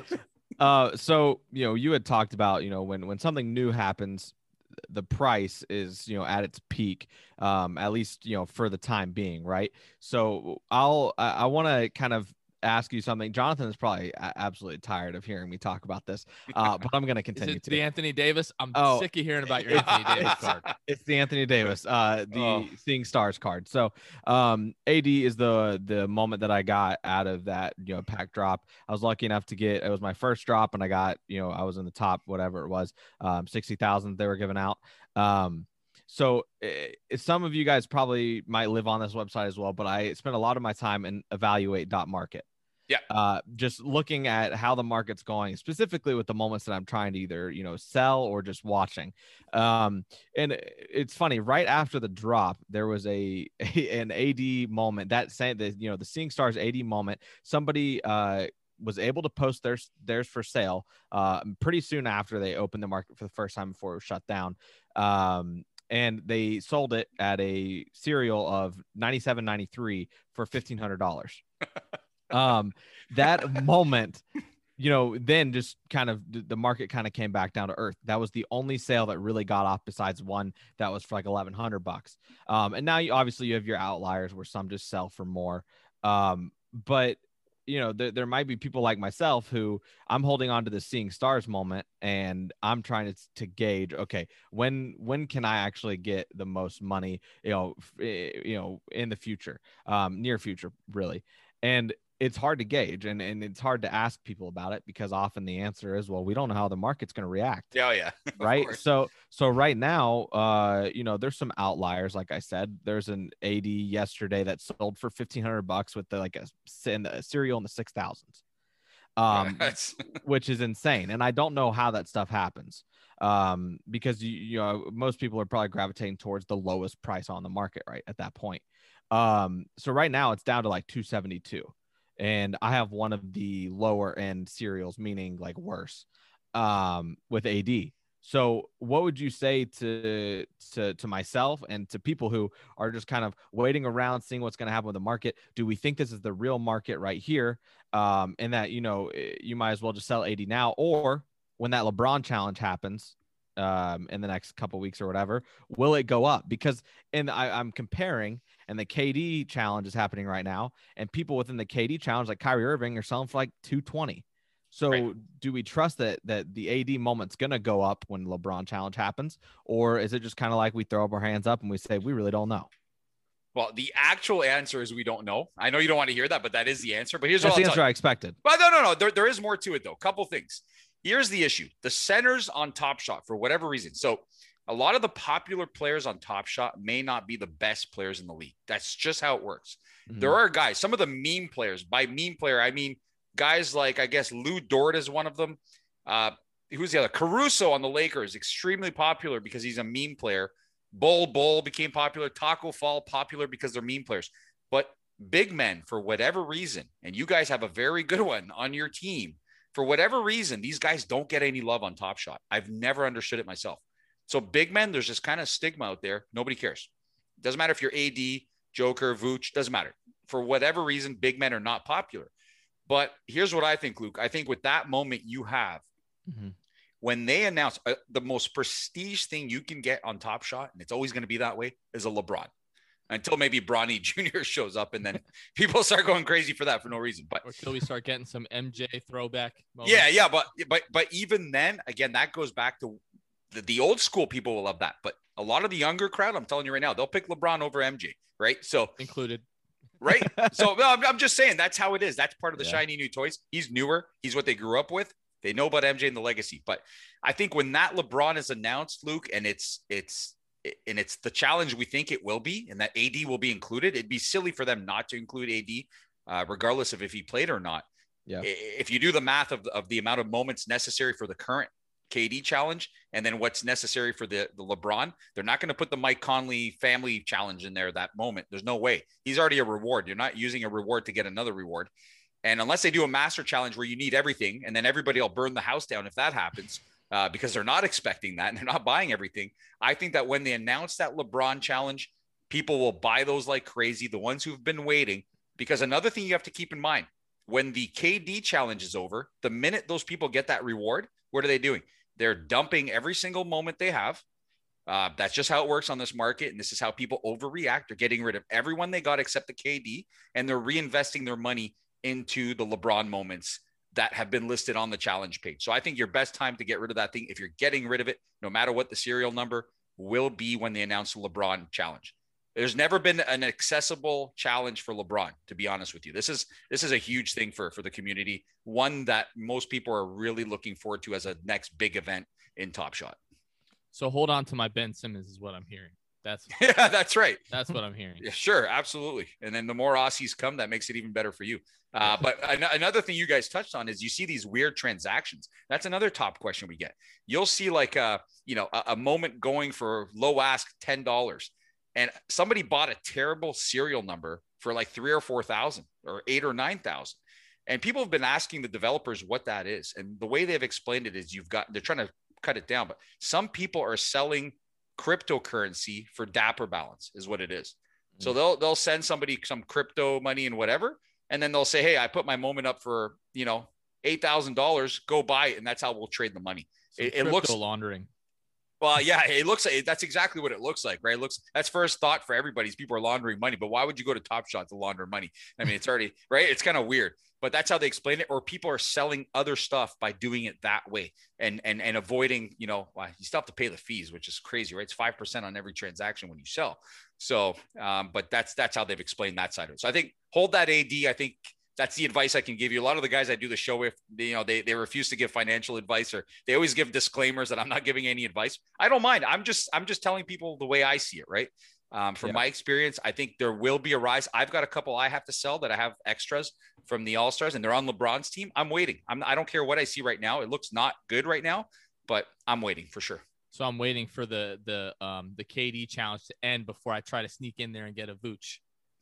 S2: Uh, so, you know, you had talked about, you know, when, when something new happens, the price is, you know, at its peak, um, at least, you know, for the time being. Right. So I'll, I, I want to kind of ask you something. Jonathan is probably a- absolutely tired of hearing me talk about this, uh, but I'm going to
S1: Is
S2: continue
S1: it
S2: to.
S1: the Anthony Davis? I'm
S2: Oh.
S1: sick of hearing about your Anthony Davis card.
S2: It's the Anthony Davis, uh, the
S3: Oh.
S2: Seeing Stars card. So, um, A D is the the moment that I got out of that, you know, pack drop. I was lucky enough to get, it was my first drop, and I got, you know, I was in the top, whatever it was, um, sixty thousand they were giving out. Um, so eh, some of you guys probably might live on this website as well, but I spent a lot of my time in evaluate dot market.
S3: Yeah.
S2: Uh, just looking at how the market's going, specifically with the moments that I'm trying to either, you know, sell or just watching. Um, and it's funny, right after the drop, there was a, a an A D moment that saying that, you know, the Seeing Stars A D moment, somebody, uh, was able to post theirs theirs for sale uh pretty soon after they opened the market for the first time before it was shut down. Um, and they sold it at a serial of ninety-seven ninety-three for fifteen hundred dollars. Um, that moment, you know, then just kind of the market kind of came back down to earth. That was the only sale that really got off, besides one that was for like eleven hundred bucks. Um, and now you obviously you have your outliers where some just sell for more. Um, but you know, there, there might be people like myself who I'm holding on to the Seeing Stars moment, and I'm trying to, to gauge, okay, when, when can I actually get the most money, you know, f- eh, you know, in the future, um, near future, really. And it's hard to gauge, and, and it's hard to ask people about it, because often the answer is, well, we don't know how the market's going to react.
S3: Yeah, oh, yeah. Of
S2: Right.
S3: course.
S2: So, so right now, uh, you know, there's some outliers. Like I said, there's an A D yesterday that sold for fifteen hundred bucks with the, like a, s- in the- a cereal in the six thousands, um,
S3: That's-
S2: which is insane. And I don't know how that stuff happens. Um, because you, you know, most people are probably gravitating towards the lowest price on the market right at that point. Um, so right now it's down to like two seventy-two. and I have one of the lower end cereals, meaning like worse, um, with A D. So what would you say to to to myself and to people who are just kind of waiting around, seeing what's going to happen with the market? Do we think this is the real market right here? Um, and that, you know, you might as well just sell A D now, or when that LeBron challenge happens um, in the next couple weeks or whatever, will it go up? Because and I, I'm comparing, and the K D challenge is happening right now, and people within the K D challenge, like Kyrie Irving, are selling for like two twenty. So right. do we trust that that the A D moment's going to go up when LeBron challenge happens? Or is it just kind of like we throw up our hands up and we say, we really don't know?
S3: Well, the actual answer is we don't know. I know you don't want to hear that, but that is the answer. But here's
S2: That's
S3: what
S2: the
S3: I'll
S2: answer
S3: tell you.
S2: I expected.
S3: Well, no, no, no. There, there is more to it, though. Couple things. Here's the issue. The centers on Top Shot, for whatever reason. So a lot of the popular players on Top Shot may not be the best players in the league. That's just how it works. Mm-hmm. There are guys, some of the meme players, by meme player, I mean guys like, I guess, Lou Dort is one of them. Uh, who's the other? Caruso on the Lakers, extremely popular because he's a meme player. Bol Bol became popular. Taco Fall popular because they're meme players. But big men, for whatever reason, and you guys have a very good one on your team, for whatever reason, these guys don't get any love on Top Shot. I've never understood it myself. So big men, there's this kind of stigma out there. Nobody cares. Doesn't matter if you're A D, Joker, Vooch, doesn't matter. For whatever reason, big men are not popular. But here's what I think, Luke. I think with that moment you have, mm-hmm. when they announce uh, the most prestige thing you can get on Top Shot, and it's always going to be that way, is a LeBron. Until maybe Bronny Junior shows up, and then people start going crazy for that for no reason. But
S1: or until we start getting some M J throwback moments.
S3: Yeah, yeah, but but but even then, again, that goes back to the, the old school people will love that. But a lot of the younger crowd, I'm telling you right now, they'll pick LeBron over M J, right? So
S1: included.
S3: Right. So no, I'm, I'm just saying that's how it is. That's part of the
S2: yeah.
S3: shiny new toys. He's newer. He's what they grew up with. They know about M J and the legacy. But I think when that LeBron is announced, Luke, and it's it's and it's the challenge we think it will be, and that A D will be included, it'd be silly for them not to include A D, uh, regardless of if he played or not.
S2: Yeah.
S3: If you do the math of, of the amount of moments necessary for the current K D challenge and then what's necessary for the, the LeBron, they're not going to put the Mike Conley family challenge in there that moment. There's no way. He's already a reward. You're not using a reward to get another reward. And unless they do a master challenge where you need everything and then everybody will burn the house down if that happens, uh, because they're not expecting that and they're not buying everything. I think that when they announce that LeBron challenge, people will buy those like crazy, the ones who've been waiting. Because another thing you have to keep in mind, when the K D challenge is over, the minute those people get that reward, what are they doing? They're dumping every single moment they have. Uh, that's just how it works on this market. And this is how people overreact. They're getting rid of everyone they got except the K D, and they're reinvesting their money into the LeBron moments that have been listed on the challenge page. So I think your best time to get rid of that thing, if you're getting rid of it, no matter what the serial number, will be when they announce the LeBron challenge. There's never been an accessible challenge for LeBron, to be honest with you. This is this is a huge thing for, for the community, one that most people are really looking forward to as a next big event in Top Shot.
S1: So hold on to my Ben Simmons is what I'm hearing. That's
S3: yeah, that's right.
S1: That's what I'm hearing.
S3: Yeah, sure, absolutely. And then the more Aussies come, that makes it even better for you. Uh, but an- another thing you guys touched on is you see these weird transactions. That's another top question we get. You'll see like a, you know, a, a moment going for low ask ten dollars. And somebody bought a terrible serial number for like three or four thousand or eight or nine thousand. And people have been asking the developers what that is. And the way they've explained it is you've got, they're trying to cut it down, but some people are selling cryptocurrency for Dapper balance is what it is. Mm-hmm. So they'll, they'll send somebody some crypto money and whatever. And then they'll say, hey, I put my moment up for, you know, eight thousand dollars, go buy it. And that's how we'll trade the money. It, it looks
S1: laundering.
S3: Well, yeah, it looks like that's exactly what it looks like, right? It looks that's first thought for everybody. People are laundering money, but why would you go to Top Shot to launder money? I mean, it's already right. It's kind of weird, but that's how they explain it. Or people are selling other stuff by doing it that way and and and avoiding, you know, well, you still have to pay the fees, which is crazy, right? It's five percent on every transaction when you sell. So, um, but that's that's how they've explained that side of it. So I think hold that A D. I think that's the advice I can give you. A lot of the guys I do the show with, they, you know, they, they refuse to give financial advice, or they always give disclaimers that I'm not giving any advice. I don't mind. I'm just, I'm just telling people the way I see it. Right. Um, from yeah. my experience, I think there will be a rise. I've got a couple I have to sell that I have extras from the All-Stars, and they're on LeBron's team. I'm waiting. I'm, I don't care what I see right now. It looks not good right now, but I'm waiting for sure.
S1: So I'm waiting for the, the, um, the K D challenge to end before I try to sneak in there and get a Vooch.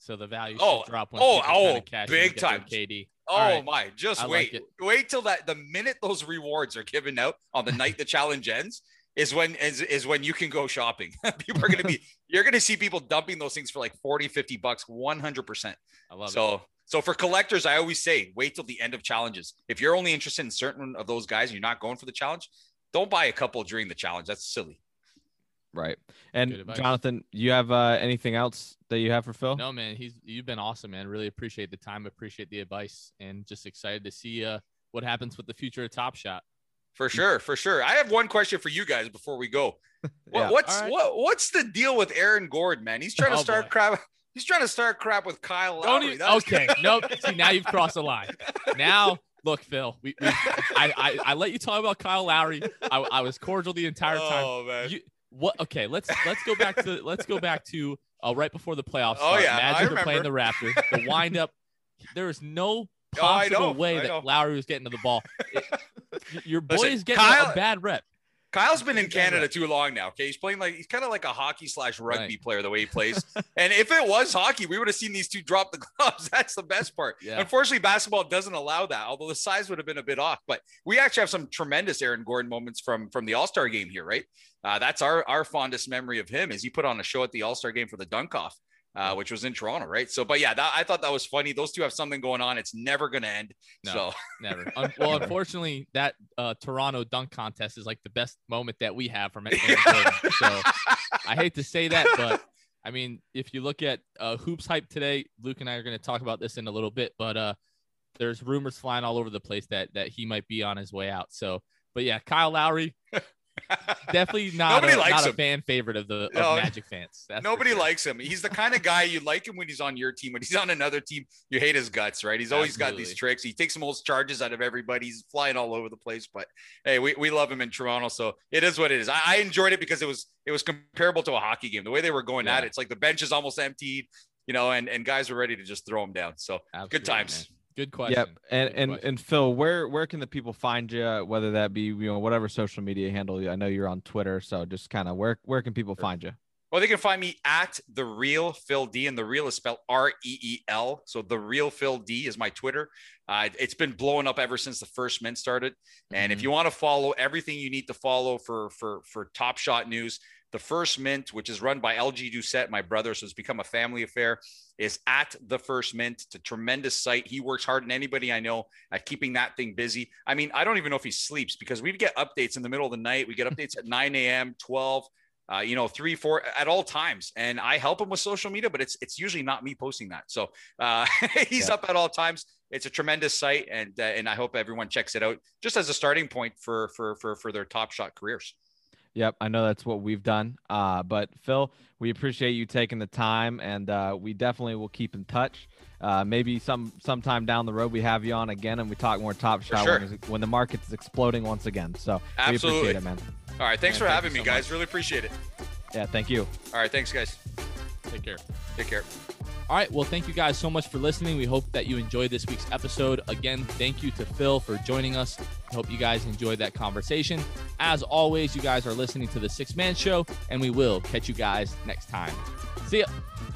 S1: so the value
S3: Oh,
S1: should drop when
S3: oh,
S1: people
S3: oh,
S1: kinda cash in
S3: big
S1: and get their
S3: time.
S1: K D.
S3: Oh
S1: All right.
S3: my, just
S1: I
S3: wait.
S1: like it.
S3: Wait till that the minute those rewards are given out on the night the challenge ends is when is, is when you can go shopping. People are going to be you're going to see people dumping those things for like forty, fifty bucks one hundred percent.
S1: I love
S3: So
S1: it.
S3: so for collectors, I always say wait till the end of challenges. If you're only interested in certain of those guys and you're not going for the challenge, don't buy a couple during the challenge. That's silly.
S2: Right.
S1: Good
S2: And
S1: advice.
S2: Jonathan, you have uh, anything else that you have for Phil?
S1: No, man, he's you've been awesome, man. Really appreciate the time, appreciate the advice, and just excited to see uh, what happens with the future of Top Shot.
S3: For sure, for sure. I have one question for you guys before we go. What,
S2: Yeah.
S3: What's
S1: All right.
S3: what what's the deal with Aaron Gordon, man? He's trying to
S1: Oh,
S3: start
S1: boy.
S3: crap. He's trying to start crap with Kyle
S1: Don't
S3: Lowry.
S1: even,
S3: That was-
S1: okay, nope. See, now you've crossed the line. Now, look, Phil, we, we I, I I let you talk about Kyle Lowry. I, I was cordial the entire time.
S3: Oh man.
S1: You, what? Okay, let's let's go back to let's go back to uh, right before the playoffs.
S3: Oh,
S1: start.
S3: yeah, I
S1: Magic are playing the
S3: remember.
S1: Raptors. The wind up. There is no
S3: Oh, I
S1: possible
S3: know,
S1: way
S3: I
S1: that
S3: know.
S1: Lowry was getting to the ball. It- your boy
S3: Listen,
S1: is getting
S3: Kyle-
S1: a bad rep.
S3: Kyle's been in
S1: He's been
S3: Canada
S1: right.
S3: too long now. Okay, he's playing like he's kind of like a hockey slash rugby
S1: Right.
S3: player the way he plays. And if it was hockey, we would have seen these two drop the gloves. That's the best part.
S1: Yeah.
S3: Unfortunately, basketball doesn't allow that. Although the size would have been a bit off, but we actually have some tremendous Aaron Gordon moments from from the All Star game here, right? Uh, that's our our fondest memory of him. Is he put on a show at the All Star game for the dunk off, uh, which was in Toronto, right? So, but yeah, that, I thought that was funny. Those two have something going on. It's never going to end.
S1: No.
S3: So.
S1: Never. Un- well, unfortunately, that uh, Toronto dunk contest is like the best moment that we have from Aaron Gordon. So I hate to say that, but I mean, if you look at uh, Hoops Hype today, Luke and I are going to talk about this in a little bit, but uh, there's rumors flying all over the place that that he might be on his way out. So, but yeah, Kyle Lowry, definitely not,
S3: Nobody
S1: a,
S3: likes
S1: not a
S3: him.
S1: fan favorite of the of
S3: No,
S1: Magic fans. That's for
S3: Nobody
S1: sure.
S3: likes him. He's the kind of guy you like him when he's on your team. When he's on another team, you hate his guts, right? He's always got
S1: Absolutely.
S3: these tricks. He takes the most charges out of everybody. He's flying all over the place. But hey, we, we love him in Toronto. So it is what it is. I, I enjoyed it because it was it was comparable to a hockey game. The way they were going at
S1: Yeah.
S3: it, it's like the bench is almost emptied, you know, and, and guys were ready to just throw him down. So
S1: Absolutely,
S3: good times.
S1: man. Good question.
S2: Yep. And
S1: Good
S2: and
S1: question.
S2: and Phil, where where can the people find you? Whether that be you know whatever social media handle. I know you're on Twitter, so just kind of where where can people find you?
S3: Well, they can find me at the real Phil D, and the real is spelled R E E L. So the real Phil D is my Twitter. Uh, it's been blowing up ever since the first mint started. And if
S1: Mhm.
S3: you want to follow everything you need to follow for for for Top Shot news, the First Mint, which is run by L G Doucette, my brother, so it's become a family affair, is at the First Mint. It's a tremendous site. He works harder than anybody I know at keeping that thing busy. I mean, I don't even know if he sleeps because we get updates in the middle of the night. We get updates at nine a.m., twelve, uh, you know, three, four, at all times. And I help him with social media, but it's it's usually not me posting that. So uh, he's
S2: Yeah.
S3: up at all times. It's a tremendous site, and uh, and I hope everyone checks it out just as a starting point for for for for their Top Shot careers.
S2: Yep, I know that's what we've done. Uh, but Phil, we appreciate you taking the time, and uh, we definitely will keep in touch. Uh, maybe some sometime down the road we have you on again, and we talk more Top Shot
S3: sure.
S2: when, when the market's exploding once again. So we
S3: Absolutely.
S2: appreciate it, man.
S3: All right, thanks
S1: Man,
S3: for
S1: thank
S3: having
S1: you
S3: me,
S1: so
S3: guys.
S1: much.
S3: Really appreciate it.
S2: Yeah, thank you.
S3: All right, thanks, guys.
S1: Take care.
S3: Take care.
S1: All right. Well, thank you guys so much for listening. We hope that you enjoyed this week's episode. Again, thank you to Phil for joining us. I hope you guys enjoyed that conversation. As always, you guys are listening to the Six Man Show, and we will catch you guys next time. See ya.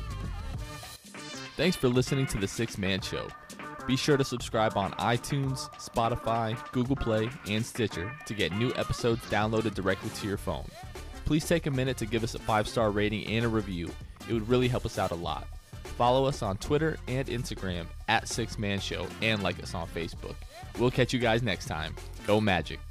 S1: Thanks for listening to the Six Man Show. Be sure to subscribe on iTunes, Spotify, Google Play, and Stitcher to get new episodes downloaded directly to your phone. Please take a minute to give us a five-star rating and a review. It would really help us out a lot. Follow us on Twitter and Instagram at Six Man Show and like us on Facebook. We'll catch you guys next time. Go Magic.